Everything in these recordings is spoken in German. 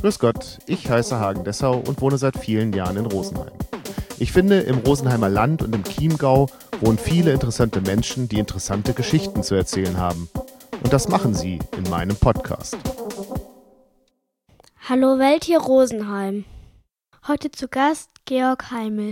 Grüß Gott, ich heiße Hagen Dessau und wohne seit vielen Jahren in Rosenheim. Ich finde, im Rosenheimer Land und im Chiemgau wohnen viele interessante Menschen, die interessante Geschichten zu erzählen haben. Und das machen sie in meinem Podcast. Hallo Welt, hier Rosenheim. Heute zu Gast Georg Heimel.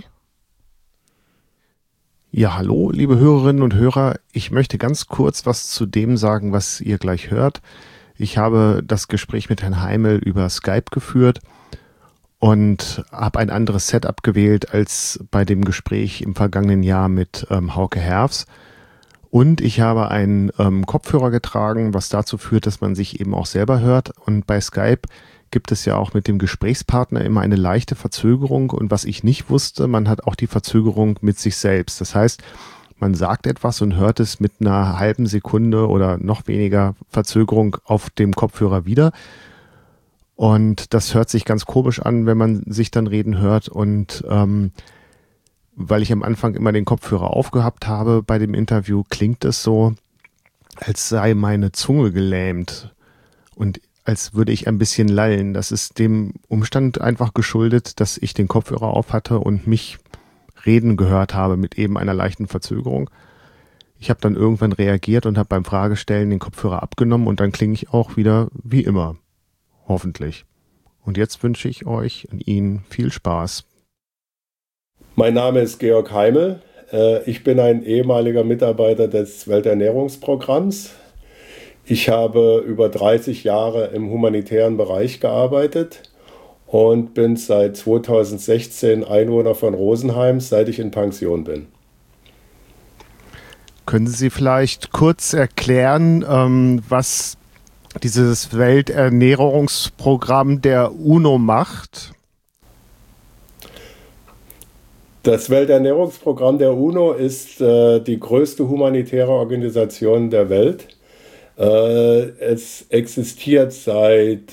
Ja, hallo, liebe Hörerinnen und Hörer. Ich möchte ganz kurz was zu dem sagen, was ihr gleich hört. Ich habe das Gespräch mit Herrn Heimel über Skype geführt und habe ein anderes Setup gewählt als bei dem Gespräch im vergangenen Jahr mit Hauke Herfs. Und ich habe einen Kopfhörer getragen, was dazu führt, dass man sich eben auch selber hört. Und bei Skype gibt es ja auch mit dem Gesprächspartner immer eine leichte Verzögerung. Und was ich nicht wusste, man hat auch die Verzögerung mit sich selbst. Das heißt, man sagt etwas und hört es mit einer halben Sekunde oder noch weniger Verzögerung auf dem Kopfhörer wieder. Und das hört sich ganz komisch an, wenn man sich dann reden hört. Und weil ich am Anfang immer den Kopfhörer aufgehabt habe bei dem Interview, klingt es so, als sei meine Zunge gelähmt und als würde ich ein bisschen lallen. Das ist dem Umstand einfach geschuldet, dass ich den Kopfhörer auf hatte und mich reden gehört habe mit eben einer leichten Verzögerung. Ich habe dann irgendwann reagiert und habe beim Fragestellen den Kopfhörer abgenommen und dann klinge ich auch wieder wie immer. Hoffentlich. Und jetzt wünsche ich euch und Ihnen viel Spaß. Mein Name ist Georg Heimel. Ich bin ein ehemaliger Mitarbeiter des Welternährungsprogramms. Ich habe über 30 Jahre im humanitären Bereich gearbeitet und bin seit 2016 Einwohner von Rosenheim, seit ich in Pension bin. Können Sie vielleicht kurz erklären, was dieses Welternährungsprogramm der UNO macht? Das Welternährungsprogramm der UNO ist die größte humanitäre Organisation der Welt. Es existiert seit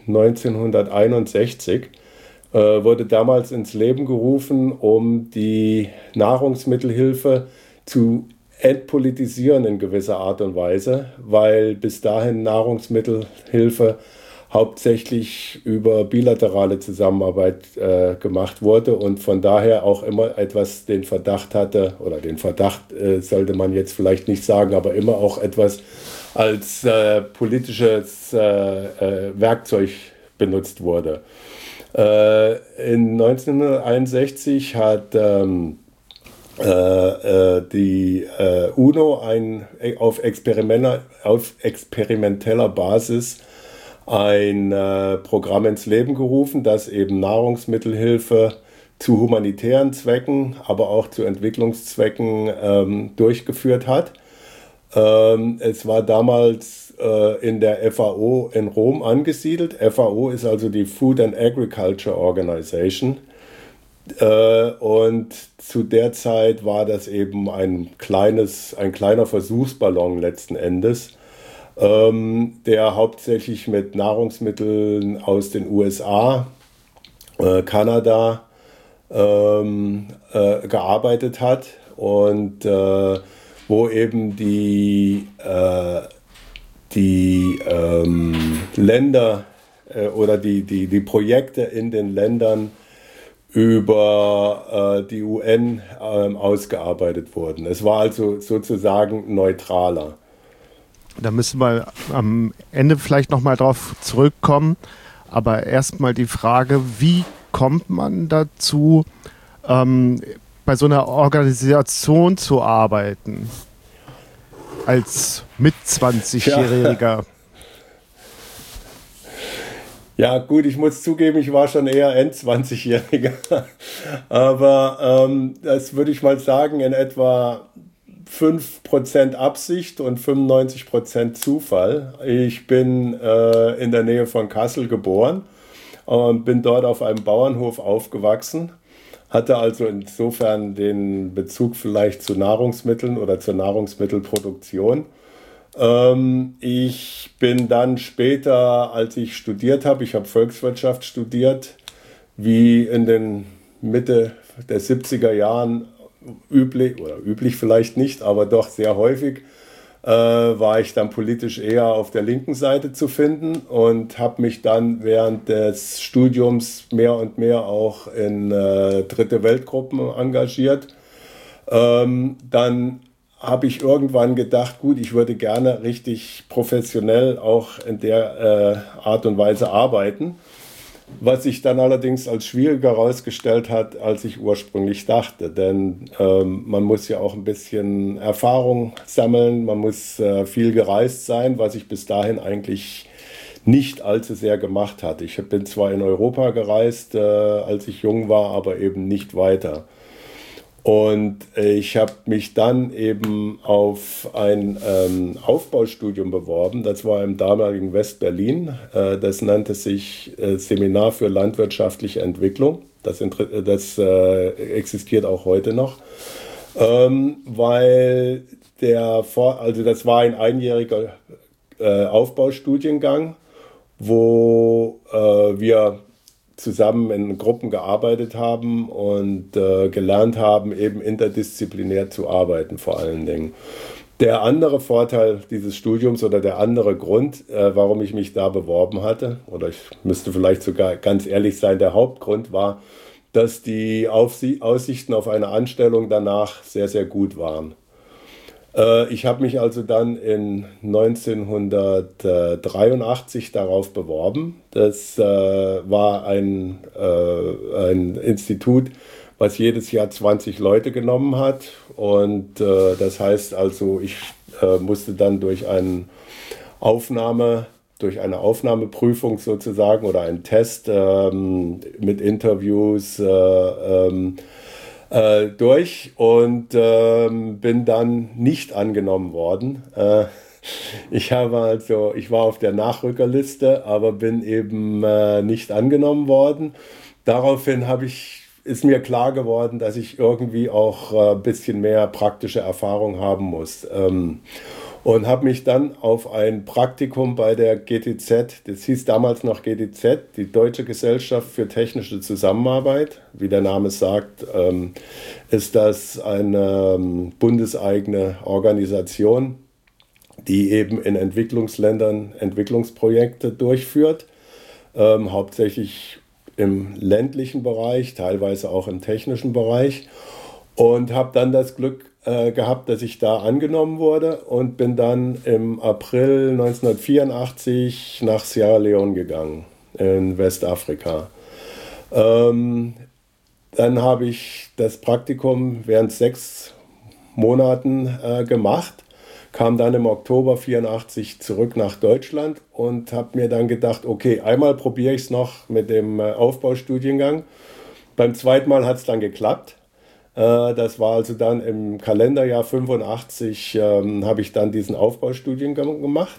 1961, wurde damals ins Leben gerufen, um die Nahrungsmittelhilfe zu entpolitisieren in gewisser Art und Weise, weil bis dahin Nahrungsmittelhilfe hauptsächlich über bilaterale Zusammenarbeit gemacht wurde und von daher auch immer etwas den Verdacht hatte, oder den Verdacht sollte man jetzt vielleicht nicht sagen, aber immer auch etwas als politisches Werkzeug benutzt wurde. In 1961 hat die UNO auf experimenteller Basis ein Programm ins Leben gerufen, das eben Nahrungsmittelhilfe zu humanitären Zwecken, aber auch zu Entwicklungszwecken durchgeführt hat. Es war damals in der FAO in Rom angesiedelt. FAO ist also die Food and Agriculture Organization. Und zu der Zeit war das eben ein kleiner Versuchsballon letzten Endes, der hauptsächlich mit Nahrungsmitteln aus den USA, Kanada gearbeitet hat und wo eben die Länder oder die Projekte in den Ländern über die UN ausgearbeitet wurden. Es war also sozusagen neutraler. Da müssen wir am Ende vielleicht nochmal drauf zurückkommen. Aber erstmal die Frage, wie kommt man dazu, bei so einer Organisation zu arbeiten? Als Mit-20-Jähriger. Ja gut, ich muss zugeben, ich war schon eher End-20-Jähriger. Aber das würde ich mal sagen, in etwa 5% Absicht und 95% Zufall. Ich bin in der Nähe von Kassel geboren und bin dort auf einem Bauernhof aufgewachsen. Hatte also insofern den Bezug vielleicht zu Nahrungsmitteln oder zur Nahrungsmittelproduktion. Ich bin dann später, als ich studiert habe, ich habe Volkswirtschaft studiert, wie in den Mitte der 70er Jahren üblich, oder üblich vielleicht nicht, aber doch sehr häufig, war ich dann politisch eher auf der linken Seite zu finden und habe mich dann während des Studiums mehr und mehr auch in Dritte Weltgruppen engagiert. Dann habe ich irgendwann gedacht, gut, ich würde gerne richtig professionell auch in der Art und Weise arbeiten, was sich dann allerdings als schwieriger herausgestellt hat, als ich ursprünglich dachte. Denn man muss ja auch ein bisschen Erfahrung sammeln, man muss viel gereist sein, was ich bis dahin eigentlich nicht allzu sehr gemacht hatte. Ich bin zwar in Europa gereist, als ich jung war, aber eben nicht weiter. Und ich habe mich dann eben auf ein Aufbaustudium beworben. Das war im damaligen West-Berlin. Das nannte sich Seminar für landwirtschaftliche Entwicklung. Das existiert auch heute noch. Weil das war ein einjähriger Aufbaustudiengang, wo wir zusammen in Gruppen gearbeitet haben und gelernt haben, eben interdisziplinär zu arbeiten vor allen Dingen. Der andere Vorteil dieses Studiums oder der andere Grund, warum ich mich da beworben hatte, oder ich müsste vielleicht sogar ganz ehrlich sein, der Hauptgrund war, dass die Aussichten auf eine Anstellung danach sehr, sehr gut waren. Ich habe mich also dann in 1983 darauf beworben. Das war ein Institut, was jedes Jahr 20 Leute genommen hat. Und das heißt also, ich musste dann durch eine Aufnahmeprüfung sozusagen oder einen Test mit Interviews durch und bin dann nicht angenommen worden. Ich war auf der Nachrückerliste, aber bin eben nicht angenommen worden. Daraufhin ist mir klar geworden, dass ich irgendwie auch ein bisschen mehr praktische Erfahrung haben muss. Und habe mich dann auf ein Praktikum bei der GTZ, das hieß damals noch GTZ, die Deutsche Gesellschaft für technische Zusammenarbeit, wie der Name sagt, ist das eine bundeseigene Organisation, die eben in Entwicklungsländern Entwicklungsprojekte durchführt, hauptsächlich im ländlichen Bereich, teilweise auch im technischen Bereich, und habe dann das Glück gehabt, dass ich da angenommen wurde und bin dann im April 1984 nach Sierra Leone gegangen, in Westafrika. Dann habe ich das Praktikum während 6 Monaten gemacht, kam dann im Oktober 1984 zurück nach Deutschland und habe mir dann gedacht, okay, einmal probiere ich es noch mit dem Aufbaustudiengang. Beim zweiten Mal hat es dann geklappt. Das war also dann im Kalenderjahr 85, habe ich dann diesen Aufbaustudiengang gemacht.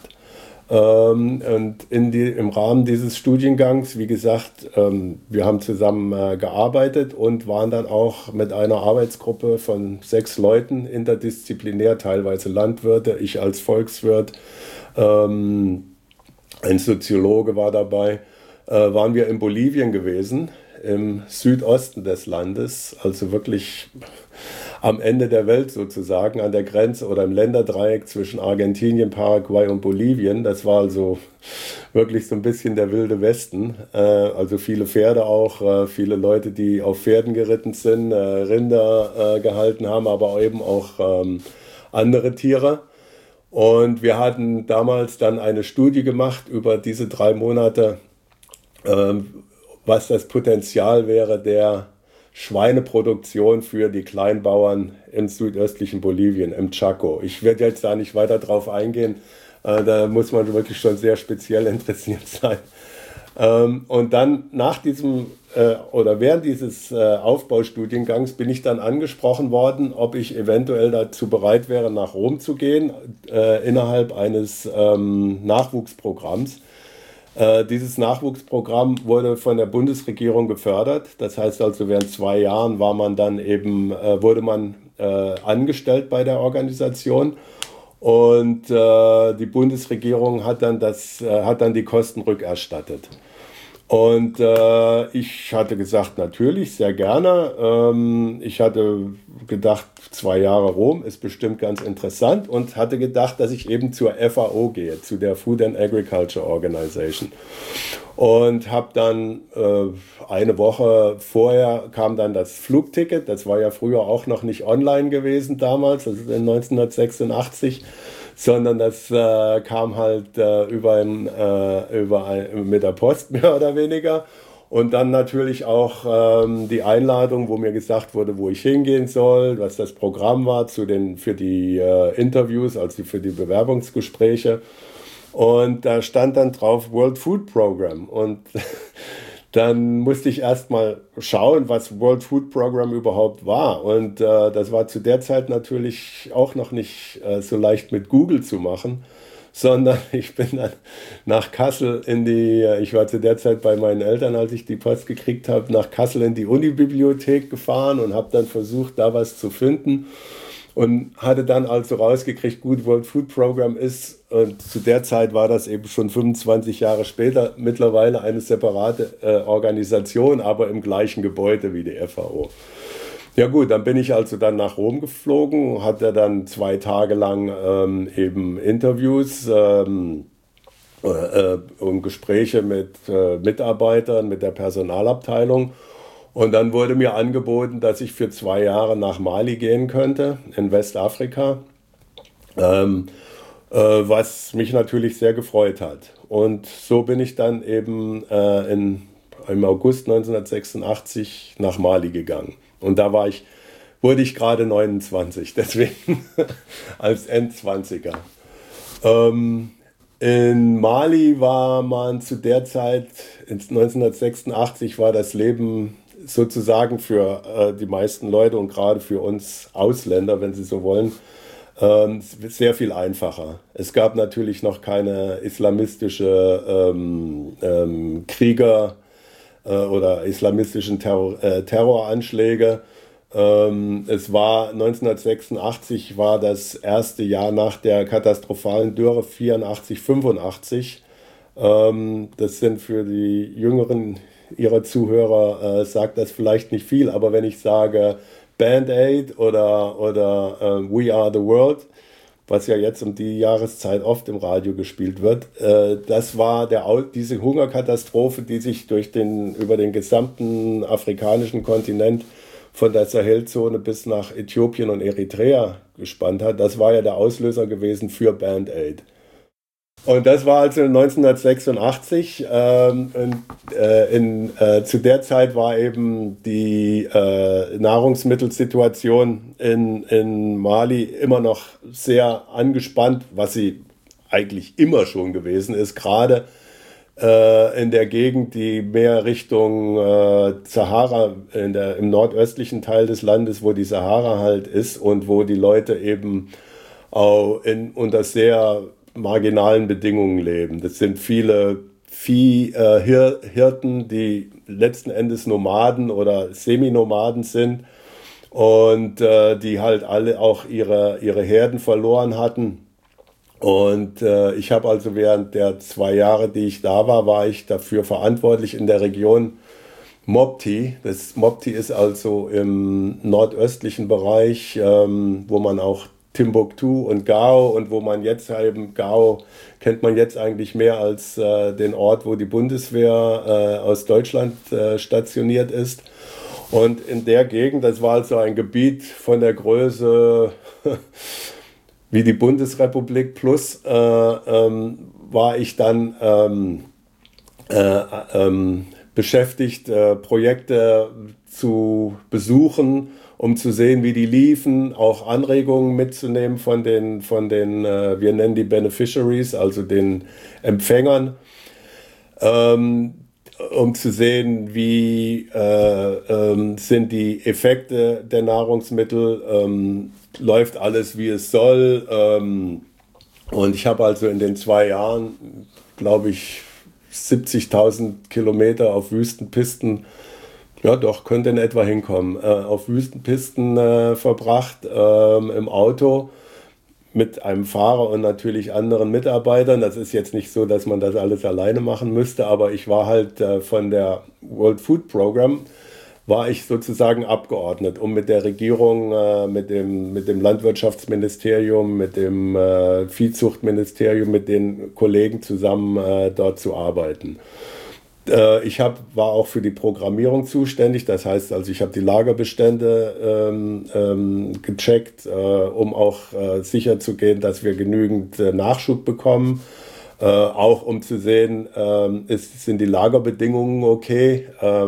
Und im Rahmen dieses Studiengangs, wie gesagt, wir haben zusammen gearbeitet und waren dann auch mit einer Arbeitsgruppe von 6 Leuten interdisziplinär, teilweise Landwirte, ich als Volkswirt, ein Soziologe war dabei, waren wir in Bolivien gewesen, im Südosten des Landes, also wirklich am Ende der Welt sozusagen, an der Grenze oder im Länderdreieck zwischen Argentinien, Paraguay und Bolivien. Das war also wirklich so ein bisschen der wilde Westen. Also viele Pferde auch, viele Leute, die auf Pferden geritten sind, Rinder gehalten haben, aber eben auch andere Tiere. Und wir hatten damals dann eine Studie gemacht über diese 3 Monate, was das Potenzial wäre der Schweineproduktion für die Kleinbauern im südöstlichen Bolivien, im Chaco. Ich werde jetzt da nicht weiter drauf eingehen, da muss man wirklich schon sehr speziell interessiert sein. Und dann während dieses Aufbaustudiengangs bin ich dann angesprochen worden, ob ich eventuell dazu bereit wäre, nach Rom zu gehen, innerhalb eines Nachwuchsprogramms. Dieses Nachwuchsprogramm wurde von der Bundesregierung gefördert. Das heißt also, während 2 Jahren wurde man angestellt bei der Organisation. Und die Bundesregierung hat dann die Kosten rückerstattet. Und ich hatte gesagt, natürlich, sehr gerne. Ich hatte gedacht, 2 Jahre Rom ist bestimmt ganz interessant und hatte gedacht, dass ich eben zur FAO gehe, zu der Food and Agriculture Organization. Und habe dann eine Woche vorher kam dann das Flugticket, das war ja früher auch noch nicht online gewesen damals, das ist in 1986. Sondern das kam halt mit der Post mehr oder weniger. Und dann natürlich auch die Einladung, wo mir gesagt wurde, wo ich hingehen soll, was das Programm war für die Interviews, also für die Bewerbungsgespräche. Und da stand dann drauf World Food Program. Und dann musste ich erst mal schauen, was World Food Program überhaupt war. Und das war zu der Zeit natürlich auch noch nicht so leicht mit Google zu machen, sondern ich bin dann nach Kassel ich war zu der Zeit bei meinen Eltern, als ich die Post gekriegt habe, nach Kassel in die Unibibliothek gefahren und habe dann versucht, da was zu finden. Und hatte dann also rausgekriegt, gut, World Food Program ist, und zu der Zeit war das eben schon 25 Jahre später, mittlerweile eine separate Organisation, aber im gleichen Gebäude wie die FAO. Ja gut, dann bin ich also dann nach Rom geflogen, hatte dann 2 Tage lang eben Interviews und Gespräche mit Mitarbeitern, mit der Personalabteilung. Und dann wurde mir angeboten, dass ich für 2 Jahre nach Mali gehen könnte, in Westafrika, was mich natürlich sehr gefreut hat. Und so bin ich dann eben im August 1986 nach Mali gegangen. Und da wurde ich gerade 29, deswegen als Endzwanziger. In Mali war man zu der Zeit, 1986 war das Leben sozusagen für die meisten Leute und gerade für uns Ausländer, wenn sie so wollen, sehr viel einfacher. Es gab natürlich noch keine islamistische Krieger oder islamistischen Terroranschläge. Es war 1986 war das erste Jahr nach der katastrophalen Dürre 84, 85. Das sind für die Jüngeren Ihrer Zuhörer sagt das vielleicht nicht viel, aber wenn ich sage Band-Aid oder We Are the World, was ja jetzt um die Jahreszeit oft im Radio gespielt wird, das war diese Hungerkatastrophe, die sich über den gesamten afrikanischen Kontinent von der Sahelzone bis nach Äthiopien und Eritrea gespannt hat. Das war ja der Auslöser gewesen für Band-Aid. Und das war also 1986. Zu der Zeit war eben die Nahrungsmittelsituation in Mali immer noch sehr angespannt, was sie eigentlich immer schon gewesen ist, gerade in der Gegend, die mehr Richtung Sahara, im nordöstlichen Teil des Landes, wo die Sahara halt ist und wo die Leute eben auch unter sehr marginalen Bedingungen leben. Das sind viele Hirten, die letzten Endes Nomaden oder Seminomaden sind und die halt alle auch ihre Herden verloren hatten. Und ich habe also während der 2 Jahre, die ich da war ich dafür verantwortlich in der Region Mopti. Mopti ist also im nordöstlichen Bereich, wo man auch Timbuktu und Gao und wo man jetzt eben Gao kennt man jetzt eigentlich mehr als den Ort, wo die Bundeswehr aus Deutschland stationiert ist. Und in der Gegend, das war also ein Gebiet von der Größe wie die Bundesrepublik plus, war ich dann beschäftigt, Projekte zu besuchen, um zu sehen, wie die liefen, auch Anregungen mitzunehmen von den wir nennen die Beneficiaries, also den Empfängern, um zu sehen, wie sind die Effekte der Nahrungsmittel, läuft alles, wie es soll. Und ich habe also in den 2 Jahren, glaube ich, 70.000 Kilometer auf Wüstenpisten, ja doch, könnte in etwa hinkommen, auf Wüstenpisten verbracht im Auto mit einem Fahrer und natürlich anderen Mitarbeitern. Das ist jetzt nicht so, dass man das alles alleine machen müsste, aber ich war halt von der World Food Program, war ich sozusagen abgeordnet, um mit der Regierung, mit dem Landwirtschaftsministerium, mit dem Viehzuchtministerium, mit den Kollegen zusammen dort zu arbeiten. War auch für die Programmierung zuständig, das heißt, also ich habe die Lagerbestände gecheckt, um auch sicherzugehen, dass wir genügend Nachschub bekommen, auch um zu sehen, sind die Lagerbedingungen okay.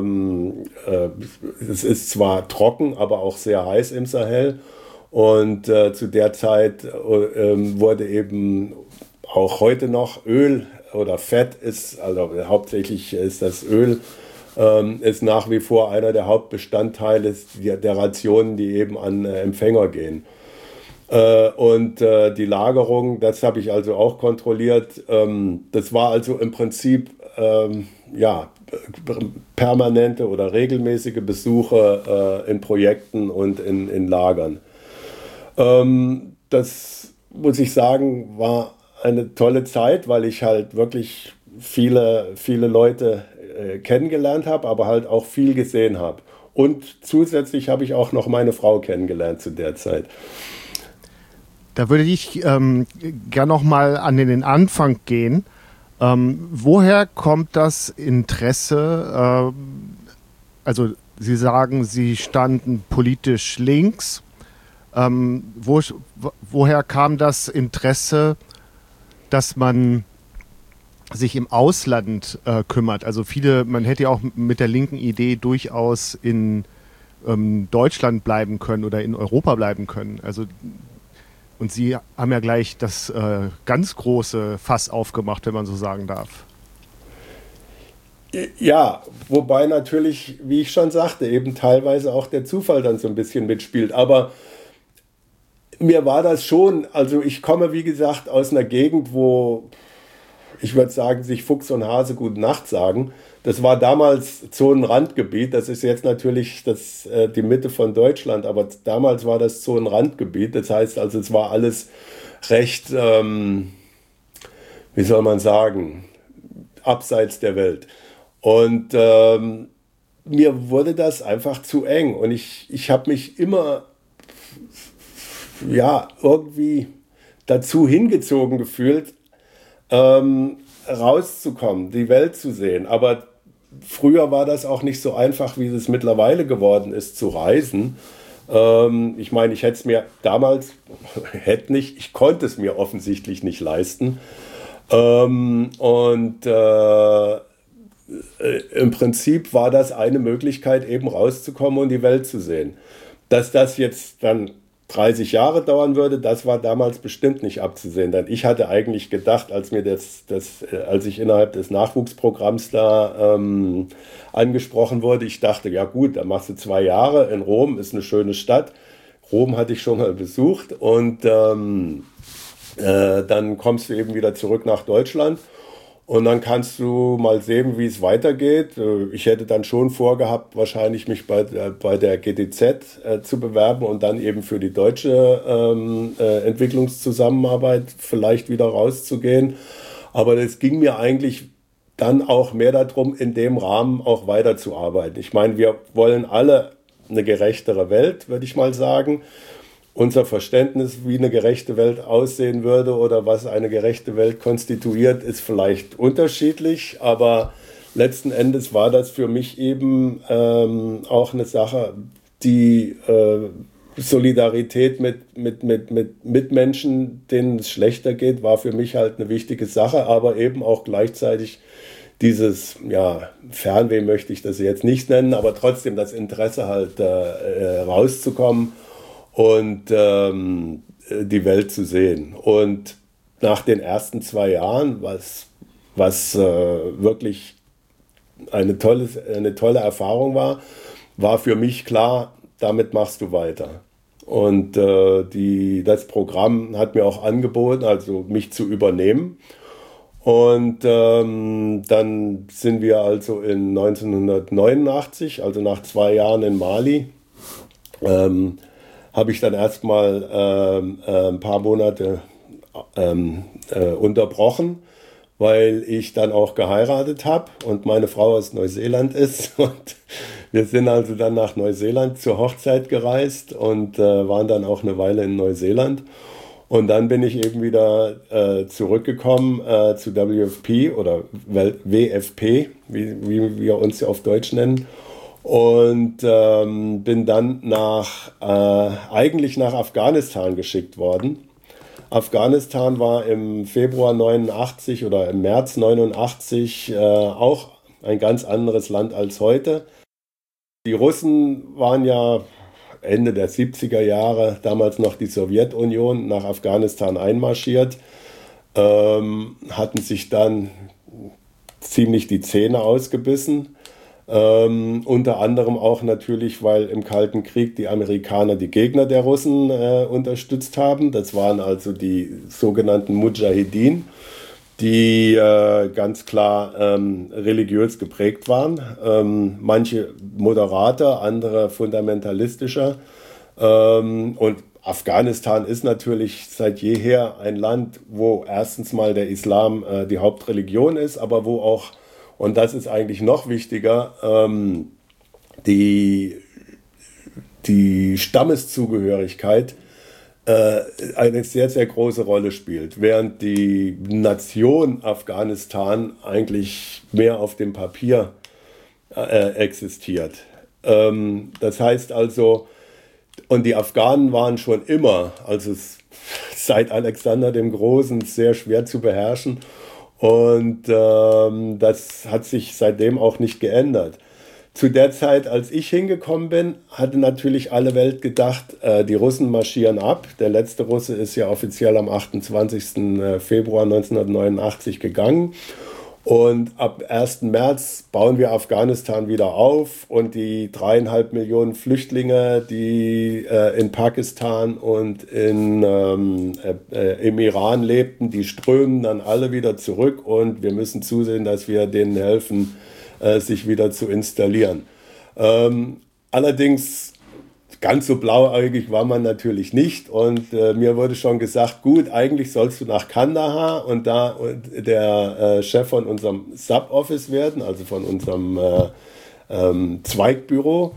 Es ist zwar trocken, aber auch sehr heiß im Sahel und zu der Zeit wurde eben auch heute noch Öl oder Fett ist, also hauptsächlich ist das Öl, ist nach wie vor einer der Hauptbestandteile der Rationen, die eben an Empfänger gehen. Und die Lagerung, das habe ich also auch kontrolliert. Das war also im Prinzip permanente oder regelmäßige Besuche in Projekten und in Lagern. Das muss ich sagen, war eine tolle Zeit, weil ich halt wirklich viele Leute kennengelernt habe, aber halt auch viel gesehen habe. Und zusätzlich habe ich auch noch meine Frau kennengelernt zu der Zeit. Da würde ich gerne noch mal an den Anfang gehen. Woher kommt das Interesse? Also Sie sagen, Sie standen politisch links. Woher kam das Interesse, dass man sich im Ausland kümmert? Also man hätte ja auch mit der linken Idee durchaus in Deutschland bleiben können oder in Europa bleiben können. Also und Sie haben ja gleich das ganz große Fass aufgemacht, wenn man so sagen darf. Ja, wobei natürlich, wie ich schon sagte, eben teilweise auch der Zufall dann so ein bisschen mitspielt. Aber mir war das schon, also ich komme, wie gesagt, aus einer Gegend, wo, ich würde sagen, sich Fuchs und Hase gute Nacht sagen. Das war damals Zonenrandgebiet, das ist jetzt natürlich die Mitte von Deutschland, aber damals war das Zonenrandgebiet. Das heißt also, es war alles recht, wie soll man sagen, abseits der Welt. Und mir wurde das einfach zu eng und ich habe mich immer irgendwie dazu hingezogen gefühlt, rauszukommen, die Welt zu sehen. Aber früher war das auch nicht so einfach, wie es mittlerweile geworden ist, zu reisen. Ich meine, ich hätte es mir damals, ich konnte es mir offensichtlich nicht leisten. Im Prinzip war das eine Möglichkeit, eben rauszukommen und die Welt zu sehen. Dass das jetzt dann 30 Jahre dauern würde, das war damals bestimmt nicht abzusehen. Denn ich hatte eigentlich gedacht, als ich innerhalb des Nachwuchsprogramms da angesprochen wurde, ich dachte, ja gut, dann machst du 2 Jahre in Rom, ist eine schöne Stadt. Rom hatte ich schon mal besucht und dann kommst du eben wieder zurück nach Deutschland. Und dann kannst du mal sehen, wie es weitergeht. Ich hätte dann schon vorgehabt, wahrscheinlich mich bei der GTZ zu bewerben und dann eben für die deutsche Entwicklungszusammenarbeit vielleicht wieder rauszugehen. Aber es ging mir eigentlich dann auch mehr darum, in dem Rahmen auch weiterzuarbeiten. Ich meine, wir wollen alle eine gerechtere Welt, würde ich mal sagen. Unser Verständnis, wie eine gerechte Welt aussehen würde oder was eine gerechte Welt konstituiert, ist vielleicht unterschiedlich, aber letzten Endes war das für mich eben auch eine Sache, die Solidarität mit Menschen, denen es schlechter geht, war für mich halt eine wichtige Sache, aber eben auch gleichzeitig dieses, Fernweh möchte ich das jetzt nicht nennen, aber trotzdem das Interesse halt rauszukommen und die Welt zu sehen. Und nach den ersten 2 Jahren, was wirklich eine tolle Erfahrung war für mich klar, damit machst du weiter. Und das Programm hat mir auch angeboten, also mich zu übernehmen. Und dann sind wir also in 1989, also nach 2 Jahren in Mali, habe ich dann erstmal ein paar Monate unterbrochen, weil ich dann auch geheiratet habe und meine Frau aus Neuseeland ist. Und wir sind also dann nach Neuseeland zur Hochzeit gereist und waren dann auch eine Weile in Neuseeland. Und dann bin ich eben wieder zurückgekommen zu WFP oder WFP, wie wir uns ja auf Deutsch nennen. Und bin dann eigentlich nach Afghanistan geschickt worden. Afghanistan war im Februar 89 oder im März 89 auch ein ganz anderes Land als heute. Die Russen waren ja Ende der 70er Jahre, damals noch die Sowjetunion, nach Afghanistan einmarschiert, hatten sich dann ziemlich die Zähne ausgebissen. Unter anderem auch natürlich, weil im Kalten Krieg die Amerikaner die Gegner der Russen unterstützt haben. Das waren also die sogenannten Mujahedin, die ganz klar religiös geprägt waren. Manche moderater, andere fundamentalistischer. Und Afghanistan ist natürlich seit jeher ein Land, wo erstens mal der Islam die Hauptreligion ist, aber wo auch, und das ist eigentlich noch wichtiger, die Stammeszugehörigkeit eine sehr, sehr große Rolle spielt, während die Nation Afghanistan eigentlich mehr auf dem Papier existiert. Das heißt also, und die Afghanen waren schon immer, also seit Alexander dem Großen, sehr schwer zu beherrschen. Und das hat sich seitdem auch nicht geändert. Zu der Zeit, als ich hingekommen bin, hatte natürlich alle Welt gedacht, die Russen marschieren ab. Der letzte Russe ist ja offiziell am 28. Februar 1989 gegangen. Und ab 1. März bauen wir Afghanistan wieder auf und die 3,5 Millionen Flüchtlinge, die in Pakistan und im Iran lebten, die strömen dann alle wieder zurück und wir müssen zusehen, dass wir denen helfen, sich wieder zu installieren. Allerdings ganz so blauäugig war man natürlich nicht und mir wurde schon gesagt, gut, eigentlich sollst du nach Kandahar und da der Chef von unserem Sub-Office werden, also von unserem Zweigbüro.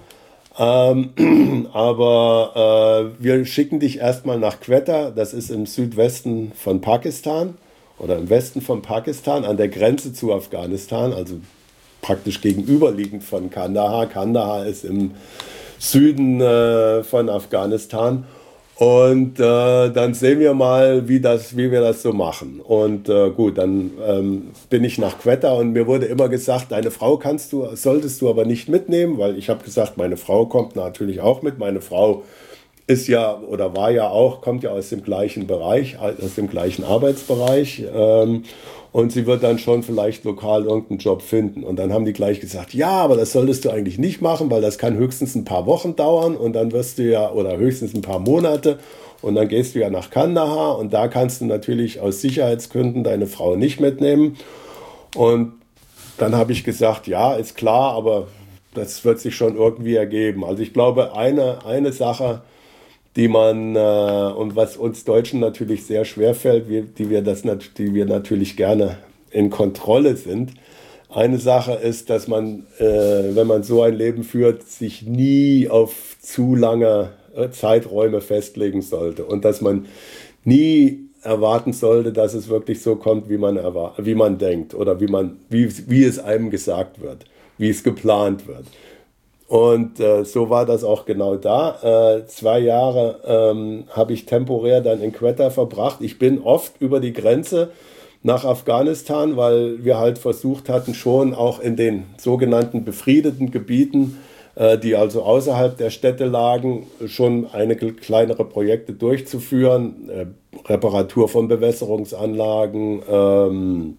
Aber wir schicken dich erstmal nach Quetta, das ist im Südwesten von Pakistan oder im Westen von Pakistan, an der Grenze zu Afghanistan, also praktisch gegenüberliegend von Kandahar. Kandahar ist im Süden von Afghanistan und dann sehen wir mal, wie wir das so machen. Und gut, dann bin ich nach Quetta und mir wurde immer gesagt, deine Frau solltest du aber nicht mitnehmen, weil ich habe gesagt, meine Frau kommt natürlich auch mit. Meine Frau ist ja oder kommt ja aus dem gleichen Bereich, aus dem gleichen Arbeitsbereich. Und sie wird dann schon vielleicht lokal irgendeinen Job finden. Und dann haben die gleich gesagt, ja, aber das solltest du eigentlich nicht machen, weil das kann höchstens ein paar Wochen dauern und dann wirst du ja, oder höchstens ein paar Monate und dann gehst du ja nach Kandahar und da kannst du natürlich aus Sicherheitsgründen deine Frau nicht mitnehmen. Und dann habe ich gesagt, ja, ist klar, aber das wird sich schon irgendwie ergeben. Also ich glaube, eine Sache, die man und was uns Deutschen natürlich sehr schwer fällt, die wir natürlich gerne in Kontrolle sind. Eine Sache ist, dass man, wenn man so ein Leben führt, sich nie auf zu lange Zeiträume festlegen sollte und dass man nie erwarten sollte, dass es wirklich so kommt, wie man denkt oder wie es einem gesagt wird, wie es geplant wird. Und so war das auch genau da. 2 Jahre habe ich temporär dann in Quetta verbracht. Ich bin oft über die Grenze nach Afghanistan, weil wir halt versucht hatten, schon auch in den sogenannten befriedeten Gebieten, die also außerhalb der Städte lagen, schon einige kleinere Projekte durchzuführen. Reparatur von Bewässerungsanlagen,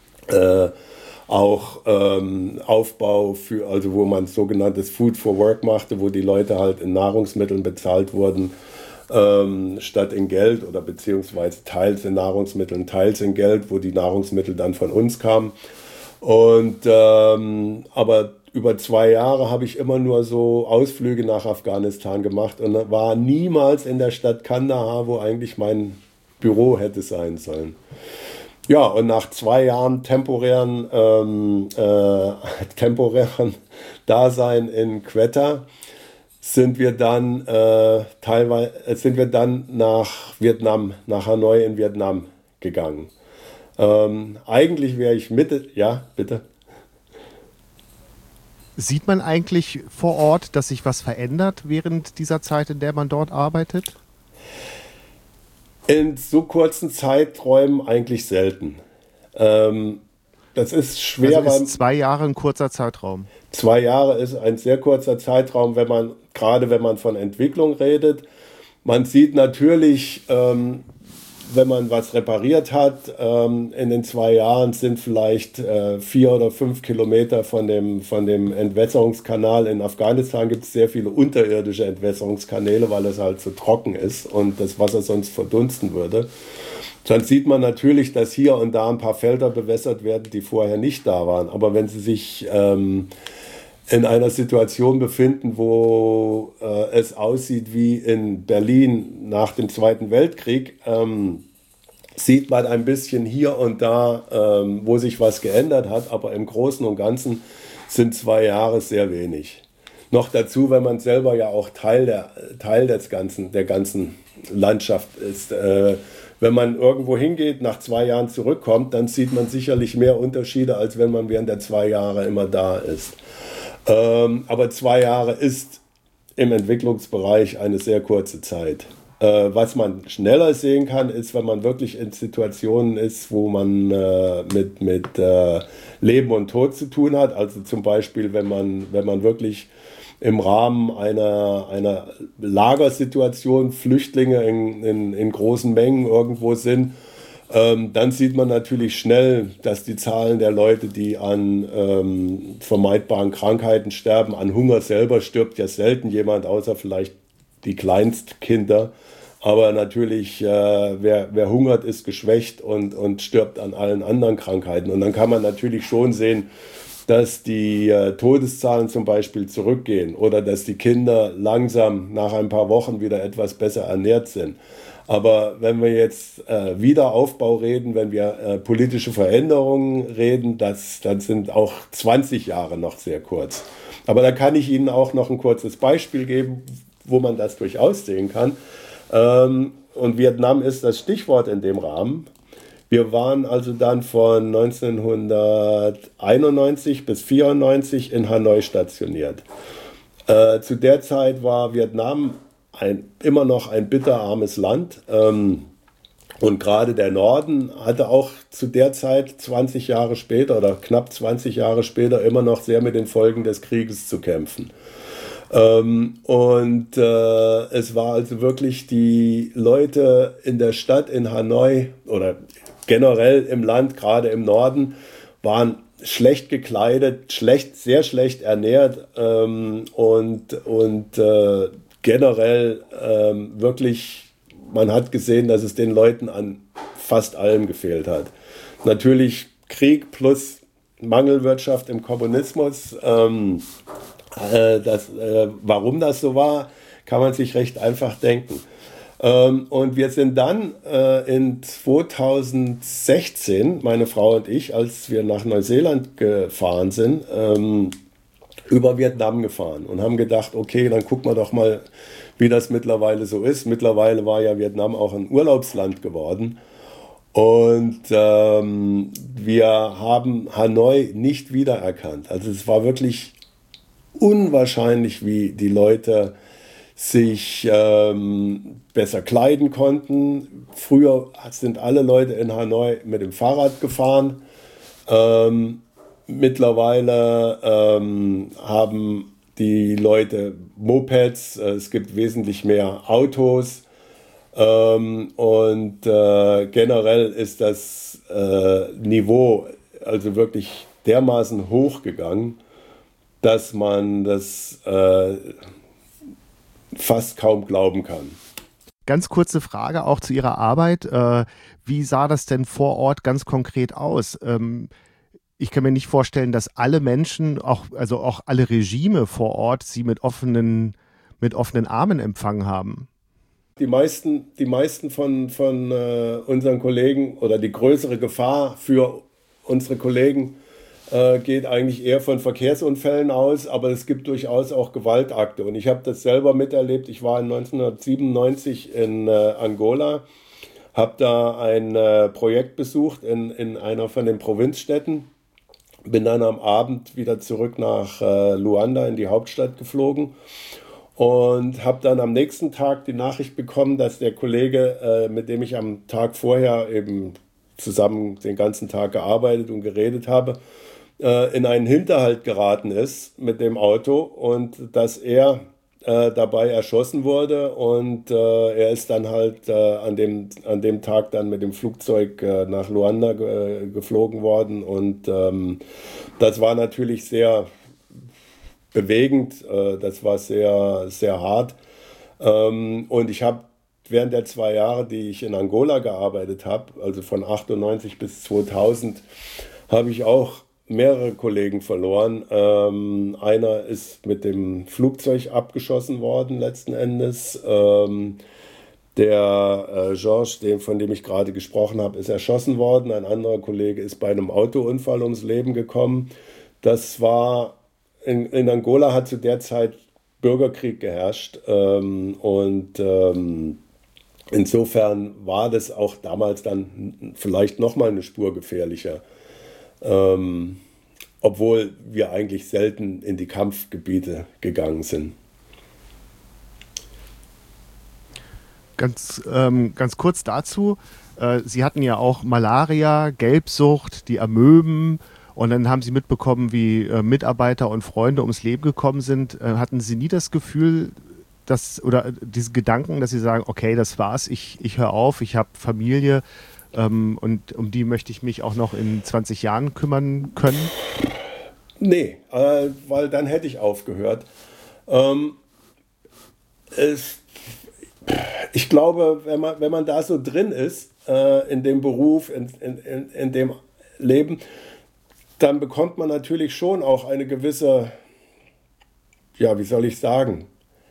auch Aufbau also wo man sogenanntes Food for Work machte, wo die Leute halt in Nahrungsmitteln bezahlt wurden, statt in Geld oder beziehungsweise teils in Nahrungsmitteln, teils in Geld, wo die Nahrungsmittel dann von uns kamen. Und aber über 2 Jahre habe ich immer nur so Ausflüge nach Afghanistan gemacht und war niemals in der Stadt Kandahar, wo eigentlich mein Büro hätte sein sollen. Ja, und nach 2 Jahren temporären Dasein in Quetta sind wir dann nach Vietnam, nach Hanoi in Vietnam gegangen. Eigentlich wäre ich ja, bitte. Sieht man eigentlich vor Ort, dass sich was verändert während dieser Zeit, in der man dort arbeitet? In so kurzen Zeiträumen eigentlich selten. Das ist schwer. Also ist 2 Jahre ein kurzer Zeitraum? 2 Jahre ist ein sehr kurzer Zeitraum, gerade wenn man von Entwicklung redet. Man sieht natürlich, wenn man was repariert hat, in den 2 Jahren sind vielleicht 4 oder 5 Kilometer von dem Entwässerungskanal. In Afghanistan gibt es sehr viele unterirdische Entwässerungskanäle, weil es halt so trocken ist und das Wasser sonst verdunsten würde. Dann sieht man natürlich, dass hier und da ein paar Felder bewässert werden, die vorher nicht da waren. Aber wenn Sie sich in einer Situation befinden, wo es aussieht wie in Berlin nach dem Zweiten Weltkrieg, sieht man ein bisschen hier und da, wo sich was geändert hat. Aber im Großen und Ganzen sind 2 Jahre sehr wenig. Noch dazu, wenn man selber ja auch Teil der ganzen Landschaft ist. Wenn man irgendwo hingeht, nach 2 Jahren zurückkommt, dann sieht man sicherlich mehr Unterschiede, als wenn man während der 2 Jahre immer da ist. Aber 2 Jahre ist im Entwicklungsbereich eine sehr kurze Zeit. Was man schneller sehen kann, ist, wenn man wirklich in Situationen ist, wo man mit Leben und Tod zu tun hat. Also zum Beispiel, wenn man wirklich im Rahmen einer Lagersituation Flüchtlinge in großen Mengen irgendwo sind, dann sieht man natürlich schnell, dass die Zahlen der Leute, die an vermeidbaren Krankheiten sterben, an Hunger selber stirbt ja selten jemand, außer vielleicht die Kleinstkinder. Aber natürlich, wer hungert, ist geschwächt und stirbt an allen anderen Krankheiten. Und dann kann man natürlich schon sehen, dass die Todeszahlen zum Beispiel zurückgehen oder dass die Kinder langsam nach ein paar Wochen wieder etwas besser ernährt sind. Aber wenn wir jetzt Wiederaufbau reden, wenn wir politische Veränderungen reden, dann sind auch 20 Jahre noch sehr kurz. Aber da kann ich Ihnen auch noch ein kurzes Beispiel geben, wo man das durchaus sehen kann. Und Vietnam ist das Stichwort in dem Rahmen. Wir waren also dann von 1991 bis 1994 in Hanoi stationiert. Zu der Zeit war Vietnam immer noch ein bitterarmes Land. Und gerade der Norden hatte auch zu der Zeit 20 Jahre später oder knapp 20 Jahre später immer noch sehr mit den Folgen des Krieges zu kämpfen. Es war also wirklich, die Leute in der Stadt in Hanoi oder generell im Land, gerade im Norden, waren schlecht gekleidet, sehr schlecht ernährt generell wirklich, man hat gesehen, dass es den Leuten an fast allem gefehlt hat. Natürlich Krieg plus Mangelwirtschaft im Kommunismus. Warum das so war, kann man sich recht einfach denken. Und wir sind dann in 2016, meine Frau und ich, als wir nach Neuseeland gefahren sind, über Vietnam gefahren und haben gedacht, okay, dann gucken wir doch mal, wie das mittlerweile so ist. Mittlerweile war ja Vietnam auch ein Urlaubsland geworden. Und wir haben Hanoi nicht wiedererkannt. Also es war wirklich unwahrscheinlich, wie die Leute sich besser kleiden konnten. Früher sind alle Leute in Hanoi mit dem Fahrrad gefahren. Mittlerweile haben die Leute Mopeds, es gibt wesentlich mehr Autos generell ist das Niveau also wirklich dermaßen hochgegangen, dass man das fast kaum glauben kann. Ganz kurze Frage auch zu Ihrer Arbeit. Wie sah das denn vor Ort ganz konkret aus? ich kann mir nicht vorstellen, dass alle Menschen, also auch alle Regime vor Ort, sie mit offenen Armen empfangen haben. Die meisten von unseren Kollegen oder die größere Gefahr für unsere Kollegen geht eigentlich eher von Verkehrsunfällen aus, aber es gibt durchaus auch Gewaltakte. Und ich habe das selber miterlebt. Ich war 1997 in Angola, habe da ein Projekt besucht in einer von den Provinzstädten, bin dann am Abend wieder zurück nach Luanda in die Hauptstadt geflogen und habe dann am nächsten Tag die Nachricht bekommen, dass der Kollege, mit dem ich am Tag vorher eben zusammen den ganzen Tag gearbeitet und geredet habe, in einen Hinterhalt geraten ist mit dem Auto und dass er dabei erschossen wurde und er ist dann halt an dem Tag dann mit dem Flugzeug nach Luanda geflogen worden und das war natürlich sehr bewegend, das war sehr, sehr hart und ich habe während der 2 Jahre, die ich in Angola gearbeitet habe, also von 98 bis 2000, habe ich auch mehrere Kollegen verloren. Einer ist mit dem Flugzeug abgeschossen worden letzten Endes. Der Georges, von dem ich gerade gesprochen habe, ist erschossen worden. Ein anderer Kollege ist bei einem Autounfall ums Leben gekommen. Das war in Angola hat zu der Zeit Bürgerkrieg geherrscht insofern war das auch damals dann vielleicht nochmal eine Spur gefährlicher. Obwohl wir eigentlich selten in die Kampfgebiete gegangen sind. Ganz kurz dazu, Sie hatten ja auch Malaria, Gelbsucht, die Amöben und dann haben Sie mitbekommen, wie Mitarbeiter und Freunde ums Leben gekommen sind. Hatten Sie nie das Gefühl, oder diese Gedanken, dass Sie sagen, okay, das war's, ich höre auf, ich habe Familie, und um die möchte ich mich auch noch in 20 Jahren kümmern können? Nee, weil dann hätte ich aufgehört. Ich glaube, wenn man da so drin ist, in dem Beruf, in dem Leben, dann bekommt man natürlich schon auch eine gewisse, ja, wie soll ich sagen,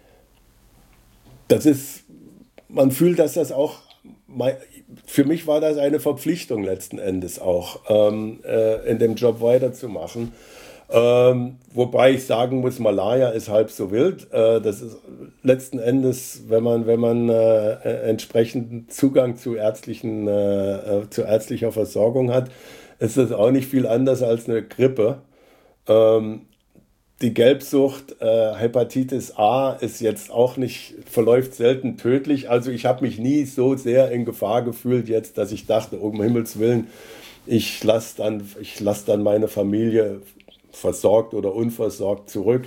man fühlt, dass das auch, für mich war das eine Verpflichtung letzten Endes auch, in dem Job weiterzumachen. Wobei ich sagen muss, Malaria ist halb so wild. Das ist letzten Endes, wenn man entsprechenden Zugang zu ärztlicher Versorgung hat, ist das auch nicht viel anders als eine Grippe. Die Gelbsucht, Hepatitis A ist jetzt auch nicht, verläuft selten tödlich. Also ich habe mich nie so sehr in Gefahr gefühlt jetzt, dass ich dachte, um Himmels Willen, ich lasse dann meine Familie versorgt oder unversorgt zurück.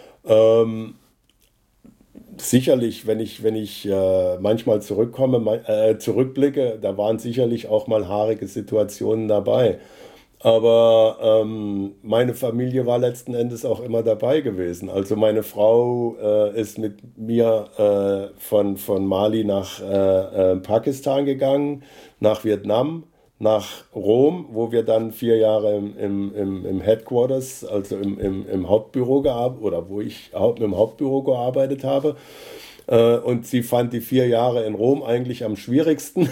Sicherlich, wenn ich manchmal zurückblicke, da waren sicherlich auch mal haarige Situationen dabei. Aber meine Familie war letzten Endes auch immer dabei gewesen. Also meine Frau ist mit mir von Mali nach Pakistan gegangen, nach Vietnam, nach Rom, wo wir dann 4 Jahre im Headquarters, also im Hauptbüro wo ich im Hauptbüro gearbeitet habe. Und sie fand die 4 Jahre in Rom eigentlich am schwierigsten,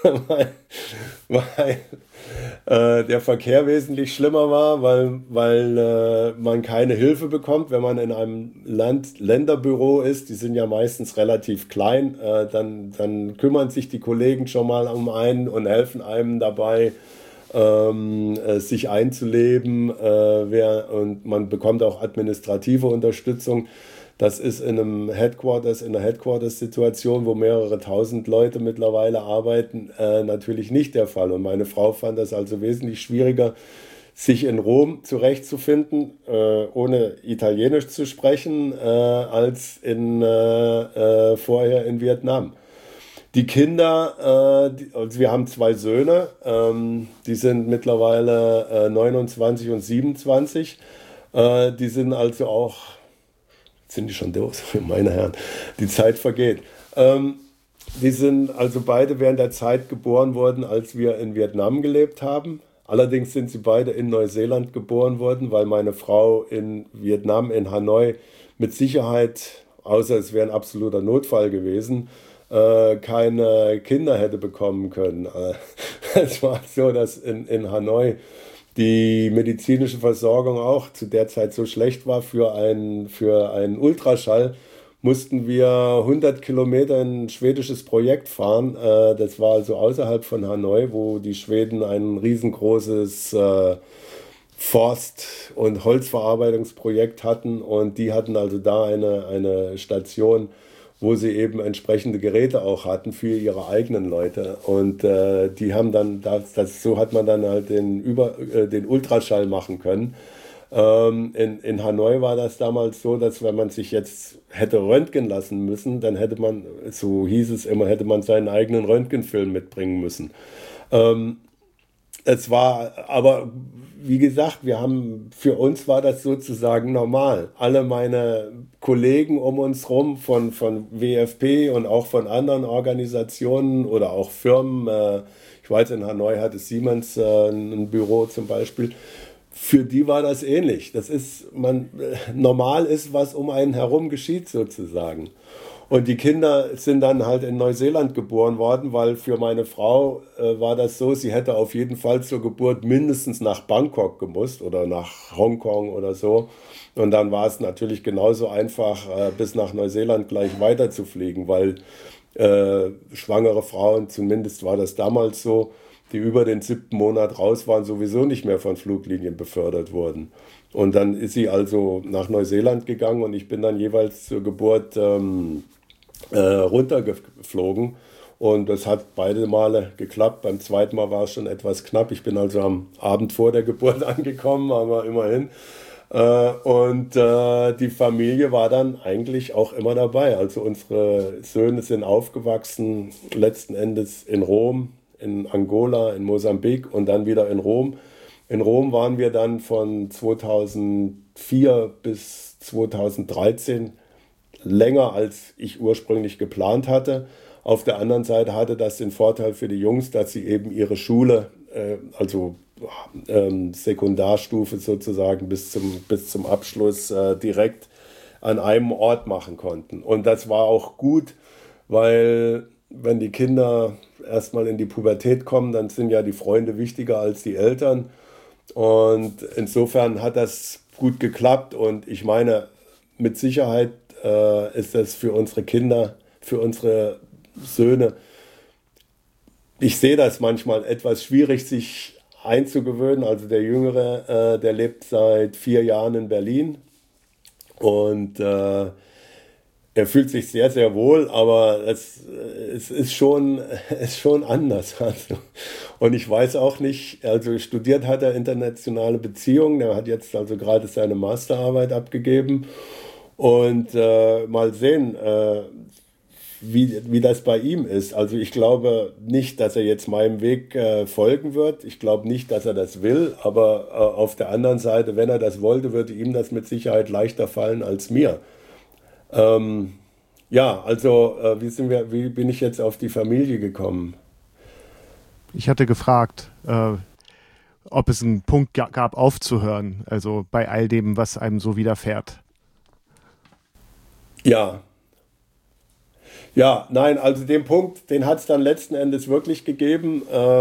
weil der Verkehr wesentlich schlimmer war, weil man keine Hilfe bekommt, wenn man in einem Länderbüro ist. Die sind ja meistens relativ klein. Dann kümmern sich die Kollegen schon mal um einen und helfen einem dabei, sich einzuleben. Und man bekommt auch administrative Unterstützung. Das ist in einer Headquarters-Situation, wo mehrere tausend Leute mittlerweile arbeiten, natürlich nicht der Fall. Und meine Frau fand das also wesentlich schwieriger, sich in Rom zurechtzufinden, ohne Italienisch zu sprechen, als vorher in Vietnam. Die Kinder, also wir haben 2 Söhne, die sind mittlerweile 29 und 27. Die sind also auch... Sind die schon durch, meine Herren, die Zeit vergeht. Die sind also beide während der Zeit geboren worden, als wir in Vietnam gelebt haben. Allerdings sind sie beide in Neuseeland geboren worden, weil meine Frau in Vietnam, in Hanoi, mit Sicherheit, außer es wäre ein absoluter Notfall gewesen, keine Kinder hätte bekommen können. Es war so, dass in Hanoi die medizinische Versorgung auch zu der Zeit so schlecht war. Für einen Ultraschall mussten wir 100 Kilometer in ein schwedisches Projekt fahren. Das war also außerhalb von Hanoi, wo die Schweden ein riesengroßes Forst- und Holzverarbeitungsprojekt hatten. Und die hatten also da eine Station, wo sie eben entsprechende Geräte auch hatten für ihre eigenen Leute. Und die haben dann, so hat man dann halt den Ultraschall machen können. In Hanoi war das damals so, dass wenn man sich jetzt hätte röntgen lassen müssen, dann hätte man, so hieß es immer, hätte man seinen eigenen Röntgenfilm mitbringen müssen. Es war, aber wie gesagt, für uns war das sozusagen normal. Alle meine Kollegen um uns rum von WFP und auch von anderen Organisationen oder auch Firmen, ich weiß, in Hanoi hatte Siemens ein Büro zum Beispiel, für die war das ähnlich. Normal ist, was um einen herum geschieht sozusagen. Und die Kinder sind dann halt in Neuseeland geboren worden, weil für meine Frau war das so, sie hätte auf jeden Fall zur Geburt mindestens nach Bangkok gemusst oder nach Hongkong oder so. Und dann war es natürlich genauso einfach, bis nach Neuseeland gleich weiter zu fliegen, weil schwangere Frauen, zumindest war das damals so, die über den 7. Monat raus waren, sowieso nicht mehr von Fluglinien befördert wurden. Und dann ist sie also nach Neuseeland gegangen und ich bin dann jeweils zur Geburt runtergeflogen. Und das hat beide Male geklappt. Beim zweiten Mal war es schon etwas knapp. Ich bin also am Abend vor der Geburt angekommen, aber immerhin. Die Familie war dann eigentlich auch immer dabei. Also unsere Söhne sind aufgewachsen, letzten Endes in Rom, in Angola, in Mosambik und dann wieder in Rom. In Rom waren wir dann von 2004 bis 2013 länger, als ich ursprünglich geplant hatte. Auf der anderen Seite hatte das den Vorteil für die Jungs, dass sie eben ihre Schule, Sekundarstufe sozusagen bis zum Abschluss direkt an einem Ort machen konnten. Und das war auch gut, weil wenn die Kinder erstmal in die Pubertät kommen, dann sind ja die Freunde wichtiger als die Eltern. Und insofern hat das gut geklappt. Und ich meine, mit Sicherheit ist das für unsere Kinder, für unsere Söhne, ich sehe das manchmal etwas schwierig, sich einzugewöhnen. Also der Jüngere, der lebt seit 4 Jahren in Berlin und er fühlt sich sehr, sehr wohl, aber es ist schon anders. Also. Und ich weiß auch nicht, also studiert hat er internationale Beziehungen, der hat jetzt also gerade seine Masterarbeit abgegeben und mal sehen, wie das bei ihm ist. Also ich glaube nicht, dass er jetzt meinem Weg folgen wird. Ich glaube nicht, dass er das will, aber auf der anderen Seite, wenn er das wollte, würde ihm das mit Sicherheit leichter fallen als mir. Wie bin ich jetzt auf die Familie gekommen? Ich hatte gefragt, ob es einen Punkt gab, aufzuhören, also bei all dem, was einem so widerfährt. Ja. Ja, nein, also den Punkt, den hat es dann letzten Endes wirklich gegeben.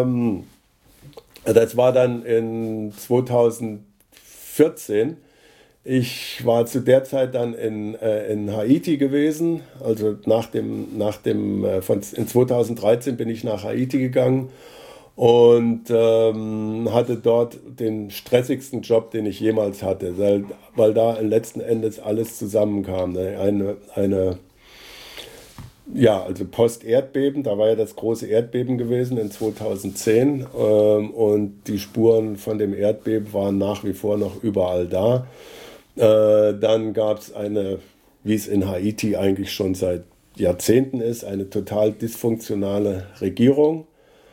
Das war dann in 2014. Ich war zu der Zeit dann in Haiti gewesen, also in 2013 bin ich nach Haiti gegangen und hatte dort den stressigsten Job, den ich jemals hatte, weil da letzten Endes alles zusammenkam. Also Post-Erdbeben, da war ja das große Erdbeben gewesen in 2010 und die Spuren von dem Erdbeben waren nach wie vor noch überall da. Dann gab es wie es in Haiti eigentlich schon seit Jahrzehnten ist, eine total dysfunktionale Regierung.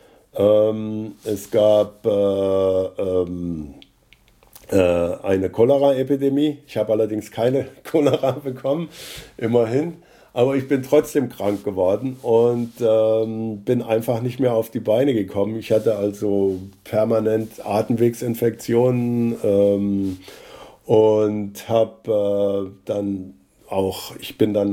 Es gab eine Cholera-Epidemie. Ich habe allerdings keine Cholera bekommen, immerhin. Aber ich bin trotzdem krank geworden und bin einfach nicht mehr auf die Beine gekommen. Ich hatte also permanent Atemwegsinfektionen und habe dann auch, ich bin dann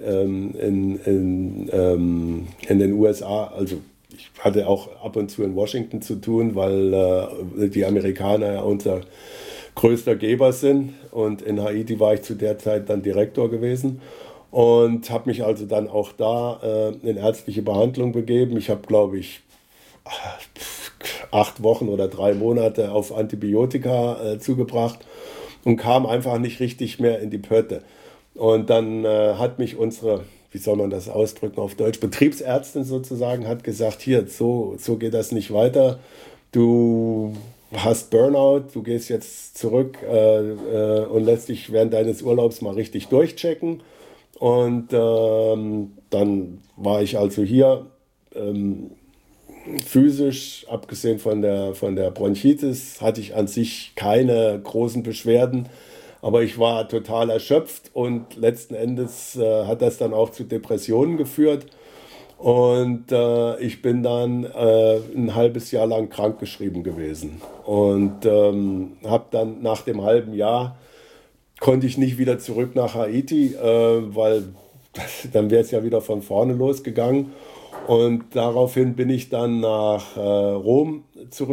in den USA, also ich hatte auch ab und zu in Washington zu tun, weil die Amerikaner ja unser größter Geber sind, und in Haiti war ich zu der Zeit dann Direktor gewesen und habe mich also dann auch da in ärztliche Behandlung begeben. Ich habe, glaube ich, 8 Wochen oder 3 Monate auf Antibiotika zugebracht und kam einfach nicht richtig mehr in die Pötte. Und dann hat mich unsere, wie soll man das ausdrücken auf Deutsch, Betriebsärztin sozusagen, hat gesagt, hier, so geht das nicht weiter. Du hast Burnout, du gehst jetzt zurück und lässt dich während deines Urlaubs mal richtig durchchecken. Und dann war ich also hier physisch, abgesehen von der Bronchitis, hatte ich an sich keine großen Beschwerden. Aber ich war total erschöpft und letzten Endes hat das dann auch zu Depressionen geführt. Und ich bin dann ein halbes Jahr lang krankgeschrieben gewesen. Und habe dann nach dem halben Jahr, konnte ich nicht wieder zurück nach Haiti, weil dann wäre es ja wieder von vorne losgegangen. Und daraufhin bin ich dann nach Rom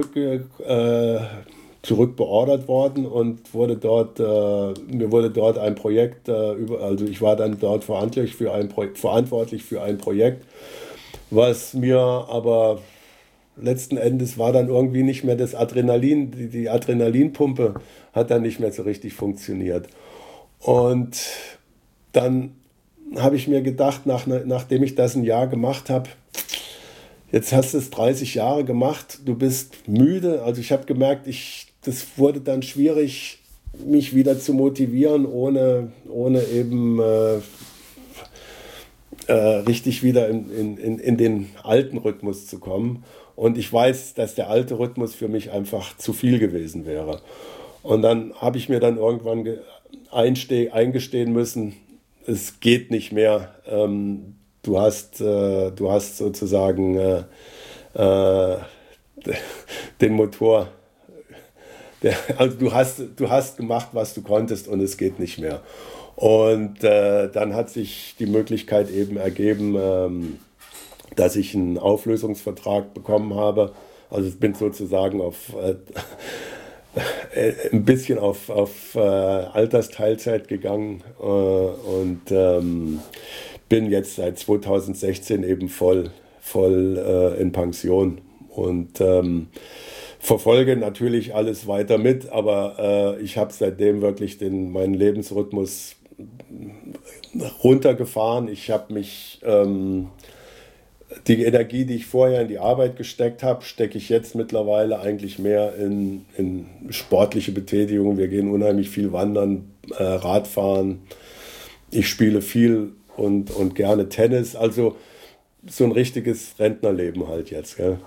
zurückbeordert worden und mir wurde dort ein Projekt, also ich war dann dort verantwortlich für ein Projekt, was mir aber letzten Endes war dann irgendwie nicht mehr das Adrenalin, die Adrenalinpumpe hat dann nicht mehr so richtig funktioniert. Und dann habe ich mir gedacht, nachdem ich das ein Jahr gemacht habe, jetzt hast du es 30 Jahre gemacht, du bist müde. Also ich habe gemerkt, das wurde dann schwierig, mich wieder zu motivieren, ohne eben richtig wieder in den alten Rhythmus zu kommen. Und ich weiß, dass der alte Rhythmus für mich einfach zu viel gewesen wäre. Und dann habe ich mir dann irgendwann eingestehen müssen, es geht nicht mehr. Du hast sozusagen den Motor. Also du hast gemacht, was du konntest, und es geht nicht mehr. Und dann hat sich die Möglichkeit eben ergeben, dass ich einen Auflösungsvertrag bekommen habe. Also ich bin sozusagen ein bisschen auf Altersteilzeit gegangen und bin jetzt seit 2016 eben voll in Pension und verfolge natürlich alles weiter mit, aber ich habe seitdem wirklich meinen Lebensrhythmus runtergefahren. Ich habe mich die Energie, die ich vorher in die Arbeit gesteckt habe, stecke ich jetzt mittlerweile eigentlich mehr in sportliche Betätigung. Wir gehen unheimlich viel wandern, Radfahren. Ich spiele viel und gerne Tennis. Also so ein richtiges Rentnerleben halt jetzt. Gell?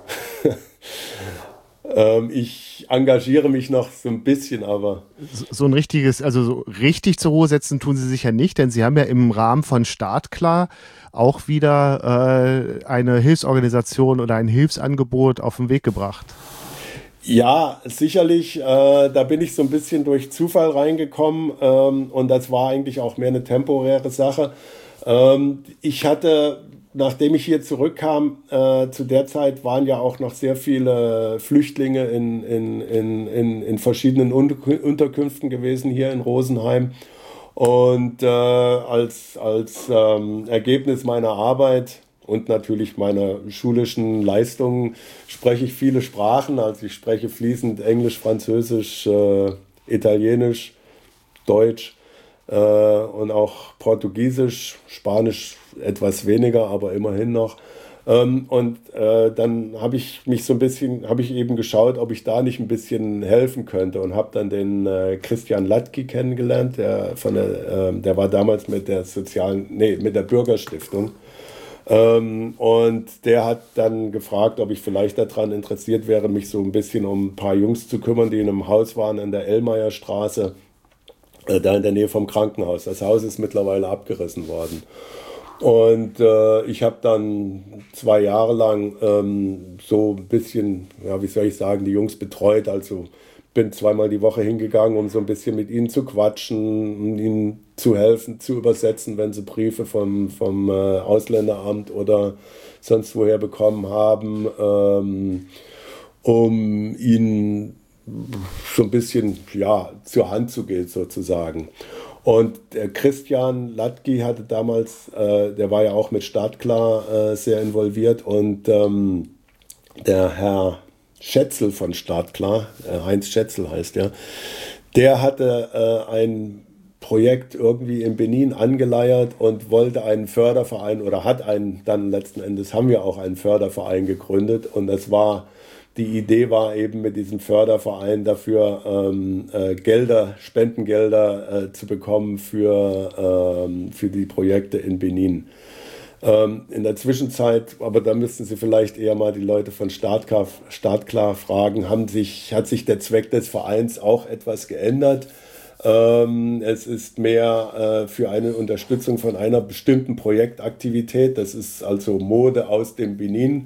Ich engagiere mich noch so ein bisschen, aber... So ein richtiges, also so richtig zur Ruhe setzen tun Sie sich ja nicht, denn Sie haben ja im Rahmen von Startklar auch wieder eine Hilfsorganisation oder ein Hilfsangebot auf den Weg gebracht. Ja, sicherlich. Da bin ich so ein bisschen durch Zufall reingekommen und das war eigentlich auch mehr eine temporäre Sache. Ich hatte... Nachdem ich hier zurückkam, zu der Zeit waren ja auch noch sehr viele Flüchtlinge in verschiedenen Unterkünften gewesen hier in Rosenheim. Und als Ergebnis meiner Arbeit und natürlich meiner schulischen Leistungen spreche ich viele Sprachen. Also ich spreche fließend Englisch, Französisch, Italienisch, Deutsch und auch Portugiesisch, Spanisch etwas weniger, aber immerhin noch. Und dann habe ich eben geschaut, ob ich da nicht ein bisschen helfen könnte, und habe dann den Christian Latky kennengelernt, der war damals mit der Bürgerstiftung. Und der hat dann gefragt, ob ich vielleicht daran interessiert wäre, mich so ein bisschen um ein paar Jungs zu kümmern, die in einem Haus waren in der Ellmeierstraße, da in der Nähe vom Krankenhaus. Das Haus ist mittlerweile abgerissen worden. Und ich habe dann 2 Jahre lang so ein bisschen, ja, wie soll ich sagen, die Jungs betreut. Also bin zweimal die Woche hingegangen, um so ein bisschen mit ihnen zu quatschen, um ihnen zu helfen, zu übersetzen, wenn sie Briefe vom Ausländeramt oder sonst woher bekommen haben, um ihnen so ein bisschen, ja, zur Hand zu gehen sozusagen. Und der Christian Latky hatte damals, der war ja auch mit Startklar sehr involviert, und der Herr Schätzel von Startklar, Heinz Schätzel heißt er, der hatte ein Projekt irgendwie in Benin angeleiert und wollte einen Förderverein, oder hat einen, dann letzten Endes haben wir auch einen Förderverein gegründet, und das war, die Idee war eben mit diesem Förderverein dafür Gelder, Spendengelder zu bekommen für die Projekte in Benin. In der Zwischenzeit, aber da müssten Sie vielleicht eher mal die Leute von Startklar fragen, hat sich der Zweck des Vereins auch etwas geändert. Es ist mehr für eine Unterstützung von einer bestimmten Projektaktivität. Das ist also Mode aus dem Benin,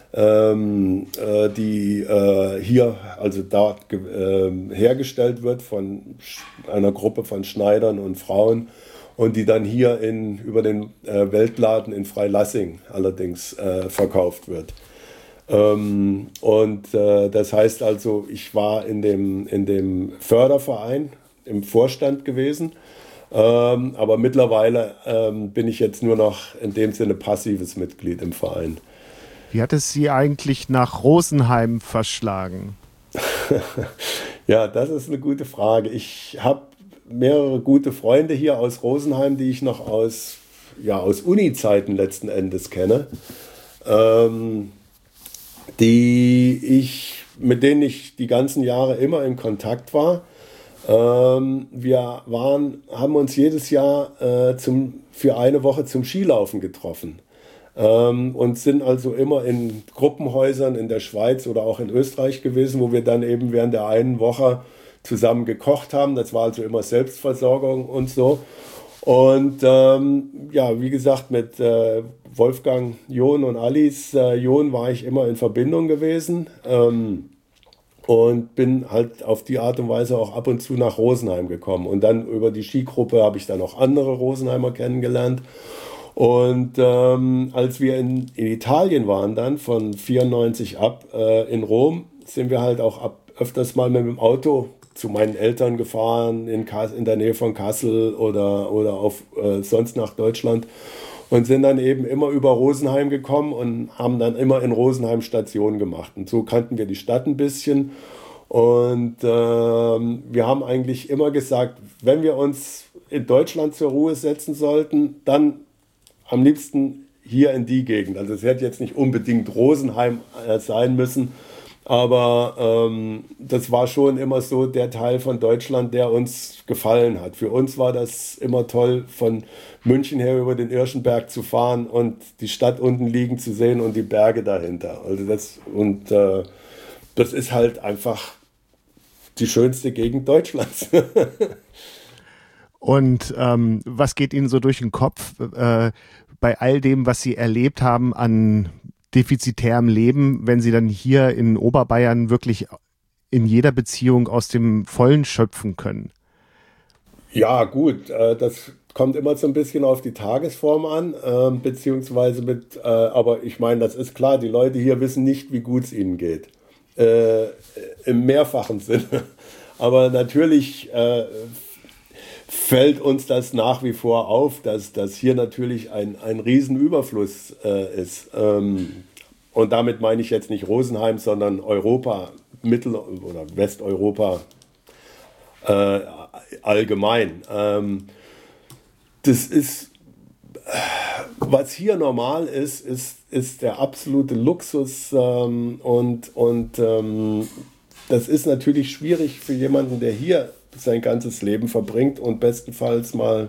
die hier, also da hergestellt wird von einer Gruppe von Schneidern und Frauen, und die dann hier über den Weltladen in Freilassing allerdings verkauft wird. Das heißt also, ich war in dem Förderverein im Vorstand gewesen, aber mittlerweile bin ich jetzt nur noch in dem Sinne passives Mitglied im Verein. Wie hat es Sie eigentlich nach Rosenheim verschlagen? Ja, das ist eine gute Frage. Ich habe mehrere gute Freunde hier aus Rosenheim, die ich noch aus Uni-Zeiten letzten Endes kenne, mit denen ich die ganzen Jahre immer in Kontakt war. Wir haben uns jedes Jahr für eine Woche zum Skilaufen getroffen. Und sind also immer in Gruppenhäusern in der Schweiz oder auch in Österreich gewesen, wo wir dann eben während der einen Woche zusammen gekocht haben. Das war also immer Selbstversorgung und so. Und ja, wie gesagt, mit Wolfgang, John und Alice John war ich immer in Verbindung gewesen, und bin halt auf die Art und Weise auch ab und zu nach Rosenheim gekommen. Und dann über die Skigruppe habe ich dann auch andere Rosenheimer kennengelernt. Und als wir in Italien waren, dann von 94 ab in Rom, sind wir halt auch öfters mal mit dem Auto zu meinen Eltern gefahren, in der Nähe von Kassel oder sonst nach Deutschland, und sind dann eben immer über Rosenheim gekommen und haben dann immer in Rosenheim Station gemacht. Und so kannten wir die Stadt ein bisschen. Und wir haben eigentlich immer gesagt, wenn wir uns in Deutschland zur Ruhe setzen sollten, dann am liebsten hier in die Gegend. Also es hätte jetzt nicht unbedingt Rosenheim sein müssen, aber das war schon immer so der Teil von Deutschland, der uns gefallen hat. Für uns war das immer toll, von München her über den Irschenberg zu fahren und die Stadt unten liegen zu sehen und die Berge dahinter. Also das ist halt einfach die schönste Gegend Deutschlands. Und was geht Ihnen so durch den Kopf bei all dem, was Sie erlebt haben an defizitärem Leben, wenn Sie dann hier in Oberbayern wirklich in jeder Beziehung aus dem Vollen schöpfen können? Ja, gut, das kommt immer so ein bisschen auf die Tagesform an, beziehungsweise aber ich meine, das ist klar, die Leute hier wissen nicht, wie gut es ihnen geht. Im mehrfachen Sinne. Aber natürlich fällt uns das nach wie vor auf, dass hier natürlich ein Riesenüberfluss ist. Und damit meine ich jetzt nicht Rosenheim, sondern Europa, Mittel- oder Westeuropa allgemein. Das ist, was hier normal ist der absolute Luxus, und das ist natürlich schwierig für jemanden, der hier sein ganzes Leben verbringt und bestenfalls mal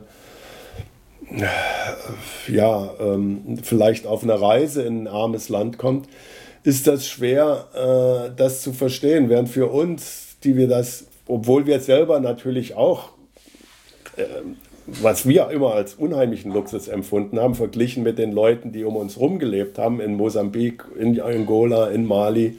vielleicht auf eine Reise in ein armes Land kommt, ist das schwer, das zu verstehen. Während für uns, obwohl wir selber natürlich auch was wir immer als unheimlichen Luxus empfunden haben, verglichen mit den Leuten, die um uns rum gelebt haben, in Mosambik, in Angola, in Mali.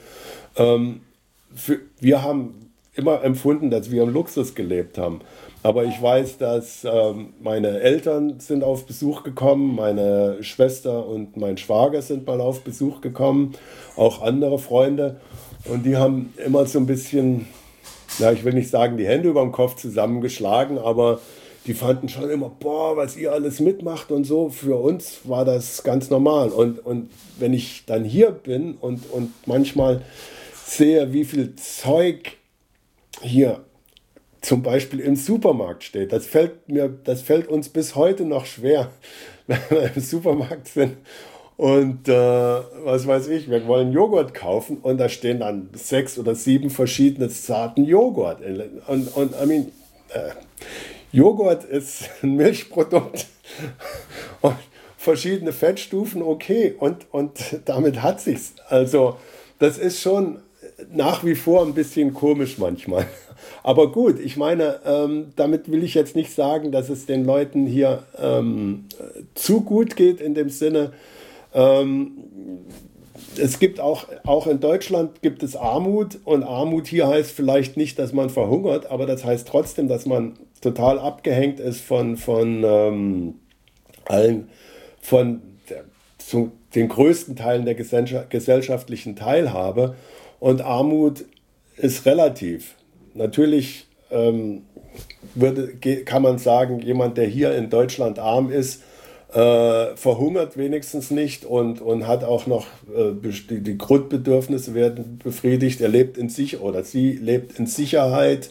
Wir haben immer empfunden, dass wir im Luxus gelebt haben. Aber ich weiß, dass meine Eltern sind auf Besuch gekommen, meine Schwester und mein Schwager sind mal auf Besuch gekommen, auch andere Freunde. Und die haben immer so ein bisschen, ich will nicht sagen, die Hände über dem Kopf zusammengeschlagen, aber die fanden schon immer, boah, was ihr alles mitmacht und so. Für uns war das ganz normal. Und wenn ich dann hier bin und manchmal sehe, wie viel Zeug hier zum Beispiel im Supermarkt steht, das fällt uns bis heute noch schwer, wenn wir im Supermarkt sind und was weiß ich, wir wollen Joghurt kaufen und da stehen dann 6 oder 7 verschiedene Sorten Joghurt. Und Joghurt ist ein Milchprodukt und verschiedene Fettstufen, okay, und damit hat sich's. Also das ist schon nach wie vor ein bisschen komisch manchmal. Aber gut, ich meine, damit will ich jetzt nicht sagen, dass es den Leuten hier zu gut geht in dem Sinne. Es gibt auch in Deutschland gibt es Armut und Armut hier heißt vielleicht nicht, dass man verhungert, aber das heißt trotzdem, dass man total abgehängt ist von den größten Teilen der gesellschaftlichen Teilhabe. Und Armut ist relativ. Natürlich kann man sagen, jemand, der hier in Deutschland arm ist, verhungert wenigstens nicht und hat auch noch die Grundbedürfnisse werden befriedigt. Er lebt in sich oder sie lebt in Sicherheit.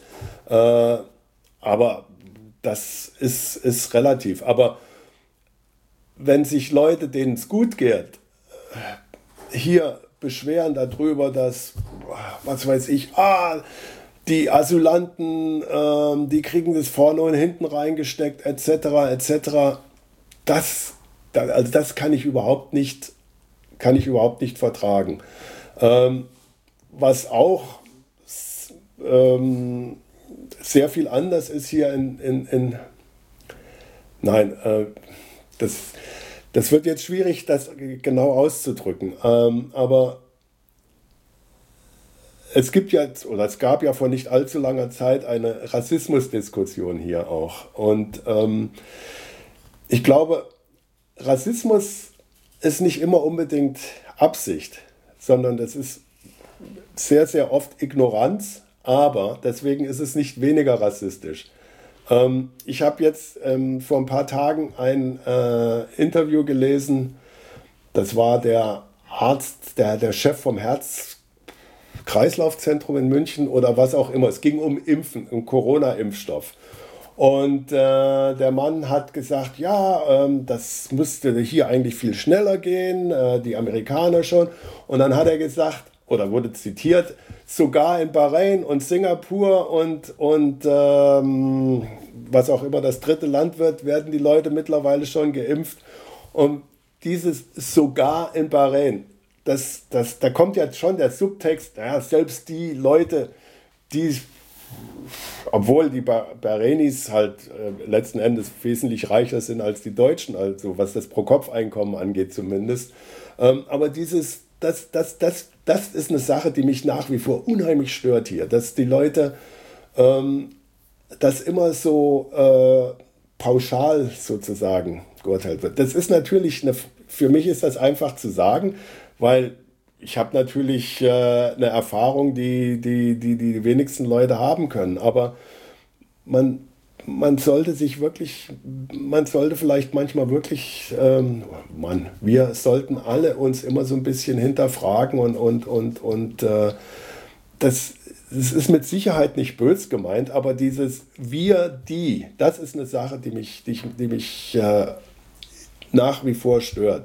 Aber das ist relativ. Aber wenn sich Leute, denen es gut geht, hier beschweren darüber, dass, was weiß ich, die Asylanten, die kriegen das vorne und hinten reingesteckt, etc., etc., das kann ich überhaupt nicht vertragen. Was auch sehr viel anders ist hier das wird jetzt schwierig, das genau auszudrücken. Aber es gab ja vor nicht allzu langer Zeit eine Rassismusdiskussion hier auch. Und ich glaube, Rassismus ist nicht immer unbedingt Absicht, sondern das ist sehr, sehr oft Ignoranz, aber deswegen ist es nicht weniger rassistisch. Ich habe jetzt vor ein paar Tagen ein Interview gelesen, das war der Arzt, der Chef vom Herz-Kreislauf-Zentrum in München oder was auch immer. Es ging um Impfen, um Corona-Impfstoff. Und der Mann hat gesagt, ja, das müsste hier eigentlich viel schneller gehen, die Amerikaner schon. Und dann hat er gesagt, oder wurde zitiert, sogar in Bahrain und Singapur und was auch immer das dritte Land wird, werden die Leute mittlerweile schon geimpft. Und dieses sogar in Bahrain, da kommt ja schon der Subtext, ja, selbst die Leute, die, obwohl die Bahrainis halt letzten Endes wesentlich reicher sind als die Deutschen, also was das Pro-Kopf-Einkommen angeht zumindest. Aber das ist eine Sache, die mich nach wie vor unheimlich stört hier, dass die Leute das immer so pauschal sozusagen geurteilt wird. Das ist natürlich, für mich ist das einfach zu sagen, weil ich habe natürlich eine Erfahrung, die wenigsten Leute haben können, aber man sollte vielleicht manchmal wirklich, wir sollten alle uns immer so ein bisschen hinterfragen und das ist mit Sicherheit nicht böse gemeint, aber dieses das ist eine Sache, die mich nach wie vor stört.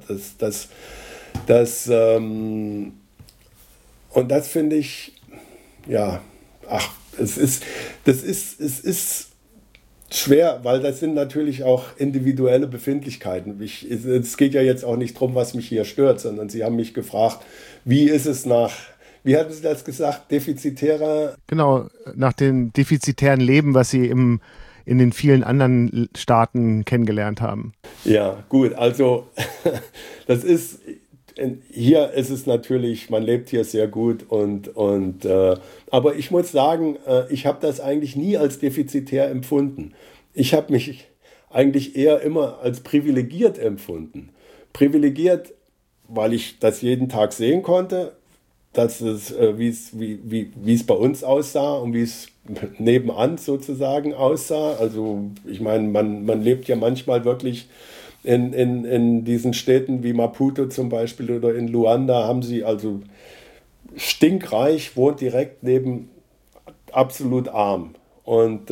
Und das finde ich, ja, es ist schwer, weil das sind natürlich auch individuelle Befindlichkeiten. Es geht ja jetzt auch nicht darum, was mich hier stört, sondern Sie haben mich gefragt, wie hatten Sie das gesagt, defizitärer? Genau, nach dem defizitären Leben, was Sie im in den vielen anderen Staaten kennengelernt haben? Ja, gut, also das ist, hier ist es natürlich, man lebt hier sehr gut aber ich muss sagen, ich habe das eigentlich nie als defizitär empfunden. Ich habe mich eigentlich eher immer als privilegiert empfunden. Privilegiert, weil ich das jeden Tag sehen konnte, dass es, wie es bei uns aussah und wie es nebenan sozusagen aussah. Also ich meine, man lebt ja manchmal wirklich in diesen Städten wie Maputo zum Beispiel oder in Luanda, haben sie also stinkreich, wohnt direkt neben absolut arm. Und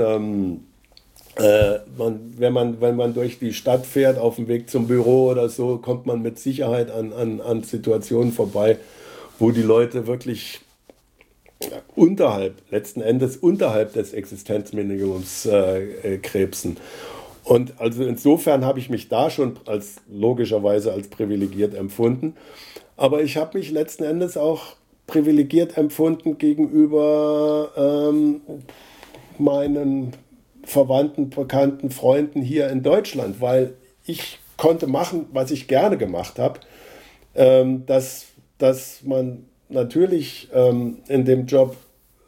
wenn man durch die Stadt fährt, auf dem Weg zum Büro oder so, kommt man mit Sicherheit an Situationen vorbei, wo die Leute wirklich letzten Endes unterhalb des Existenzminimums krebsen. Und also insofern habe ich mich da schon logischerweise als privilegiert empfunden. Aber ich habe mich letzten Endes auch privilegiert empfunden gegenüber meinen Verwandten, Bekannten, Freunden hier in Deutschland, weil ich konnte machen, was ich gerne gemacht habe, dass man natürlich in dem Job,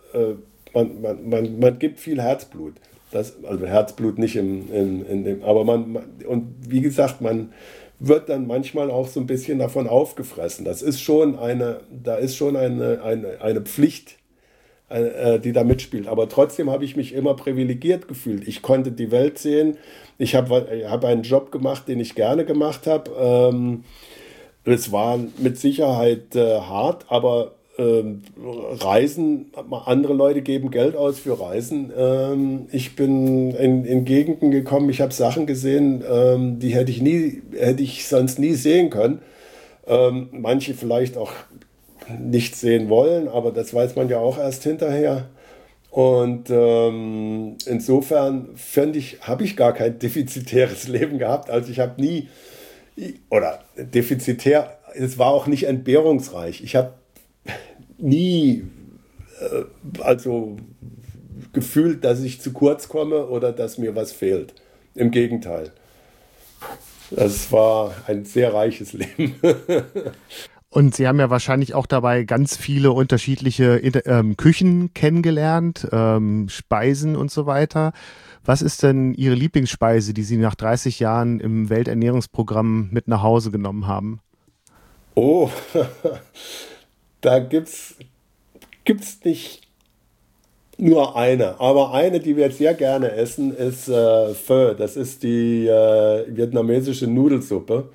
man gibt viel Herzblut. Also Herzblut nicht in dem, aber und wie gesagt, man wird dann manchmal auch so ein bisschen davon aufgefressen. Da ist schon eine Pflicht, die da mitspielt. Aber trotzdem habe ich mich immer privilegiert gefühlt. Ich konnte die Welt sehen. Ich hab einen Job gemacht, den ich gerne gemacht habe. Es war mit Sicherheit hart, aber Reisen, andere Leute geben Geld aus für Reisen. Ich bin in Gegenden gekommen, ich habe Sachen gesehen, die hätte ich sonst nie sehen können. Manche vielleicht auch nicht sehen wollen, aber das weiß man ja auch erst hinterher. Und insofern habe ich gar kein defizitäres Leben gehabt. Also ich habe nie, oder defizitär, es war auch nicht entbehrungsreich. Ich habe nie also gefühlt, dass ich zu kurz komme oder dass mir was fehlt. Im Gegenteil. Das war ein sehr reiches Leben. Und Sie haben ja wahrscheinlich auch dabei ganz viele unterschiedliche Küchen kennengelernt, Speisen und so weiter. Was ist denn Ihre Lieblingsspeise, die Sie nach 30 Jahren im Welternährungsprogramm mit nach Hause genommen haben? Oh, da gibt's nicht nur eine, aber eine, die wir sehr gerne essen, ist Pho. Das ist die vietnamesische Nudelsuppe.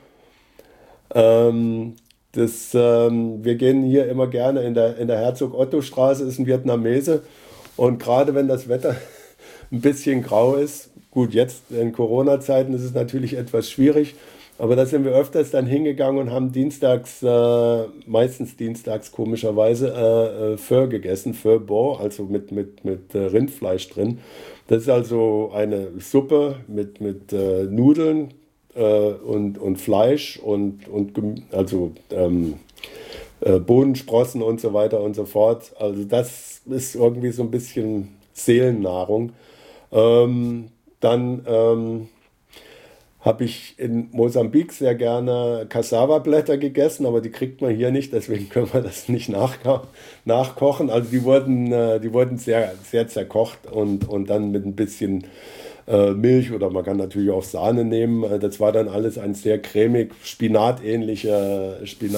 Wir gehen hier immer gerne in der Herzog-Otto-Straße, ist ein Vietnamese. Und gerade wenn das Wetter ein bisschen grau ist, gut, jetzt in Corona-Zeiten ist es natürlich etwas schwierig, aber da sind wir öfters dann hingegangen und haben meistens dienstags komischerweise, Pho gegessen, Pho Bo, also mit Rindfleisch drin. Das ist also eine Suppe mit Nudeln und Fleisch also Bohnensprossen und so weiter und so fort. Also das ist irgendwie so ein bisschen Seelennahrung. Dann habe ich in Mosambik sehr gerne Cassava-Blätter gegessen, aber die kriegt man hier nicht, deswegen können wir das nicht nachkochen. Also die wurden sehr, sehr zerkocht und dann mit ein bisschen Milch oder man kann natürlich auch Sahne nehmen. Das war dann alles ein sehr cremig, spinatähnliche,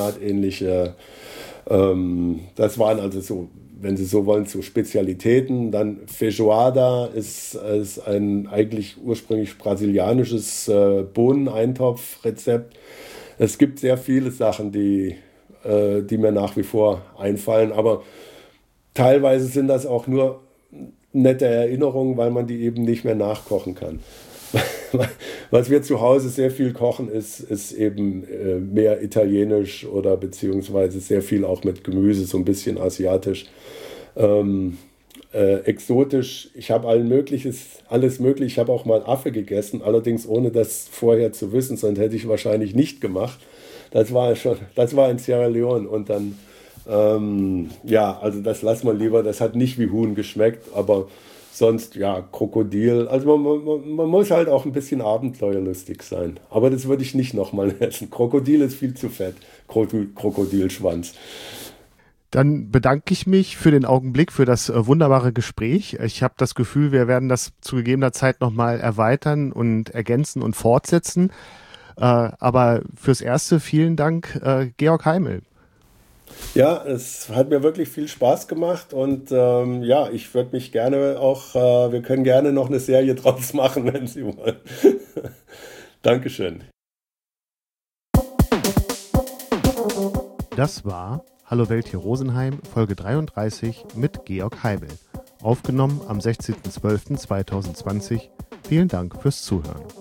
das waren also so, wenn Sie so wollen, so Spezialitäten. Dann Feijoada ist ein eigentlich ursprünglich brasilianisches Bohneneintopfrezept. Es gibt sehr viele Sachen, die mir nach wie vor einfallen, aber teilweise sind das auch nur nette Erinnerungen, weil man die eben nicht mehr nachkochen kann. Was wir zu Hause sehr viel kochen, ist eben mehr italienisch oder beziehungsweise sehr viel auch mit Gemüse, so ein bisschen asiatisch. Exotisch, ich habe alles Mögliche. Ich habe auch mal Affe gegessen, allerdings ohne das vorher zu wissen, sonst hätte ich wahrscheinlich nicht gemacht. Das war in Sierra Leone und dann, also das lassen wir lieber, das hat nicht wie Huhn geschmeckt, aber sonst, ja, Krokodil. Also man muss halt auch ein bisschen abenteuerlustig sein. Aber das würde ich nicht nochmal essen. Krokodil ist viel zu fett. Krokodilschwanz. Dann bedanke ich mich für den Augenblick, für das wunderbare Gespräch. Ich habe das Gefühl, wir werden das zu gegebener Zeit nochmal erweitern und ergänzen und fortsetzen. Aber fürs Erste vielen Dank, Georg Heimel. Ja, es hat mir wirklich viel Spaß gemacht und ja, ich würde mich gerne auch, wir können gerne noch eine Serie draus machen, wenn Sie wollen. Dankeschön. Das war Hallo Welt hier Rosenheim, Folge 33 mit Georg Heimel. Aufgenommen am 16.12.2020. Vielen Dank fürs Zuhören.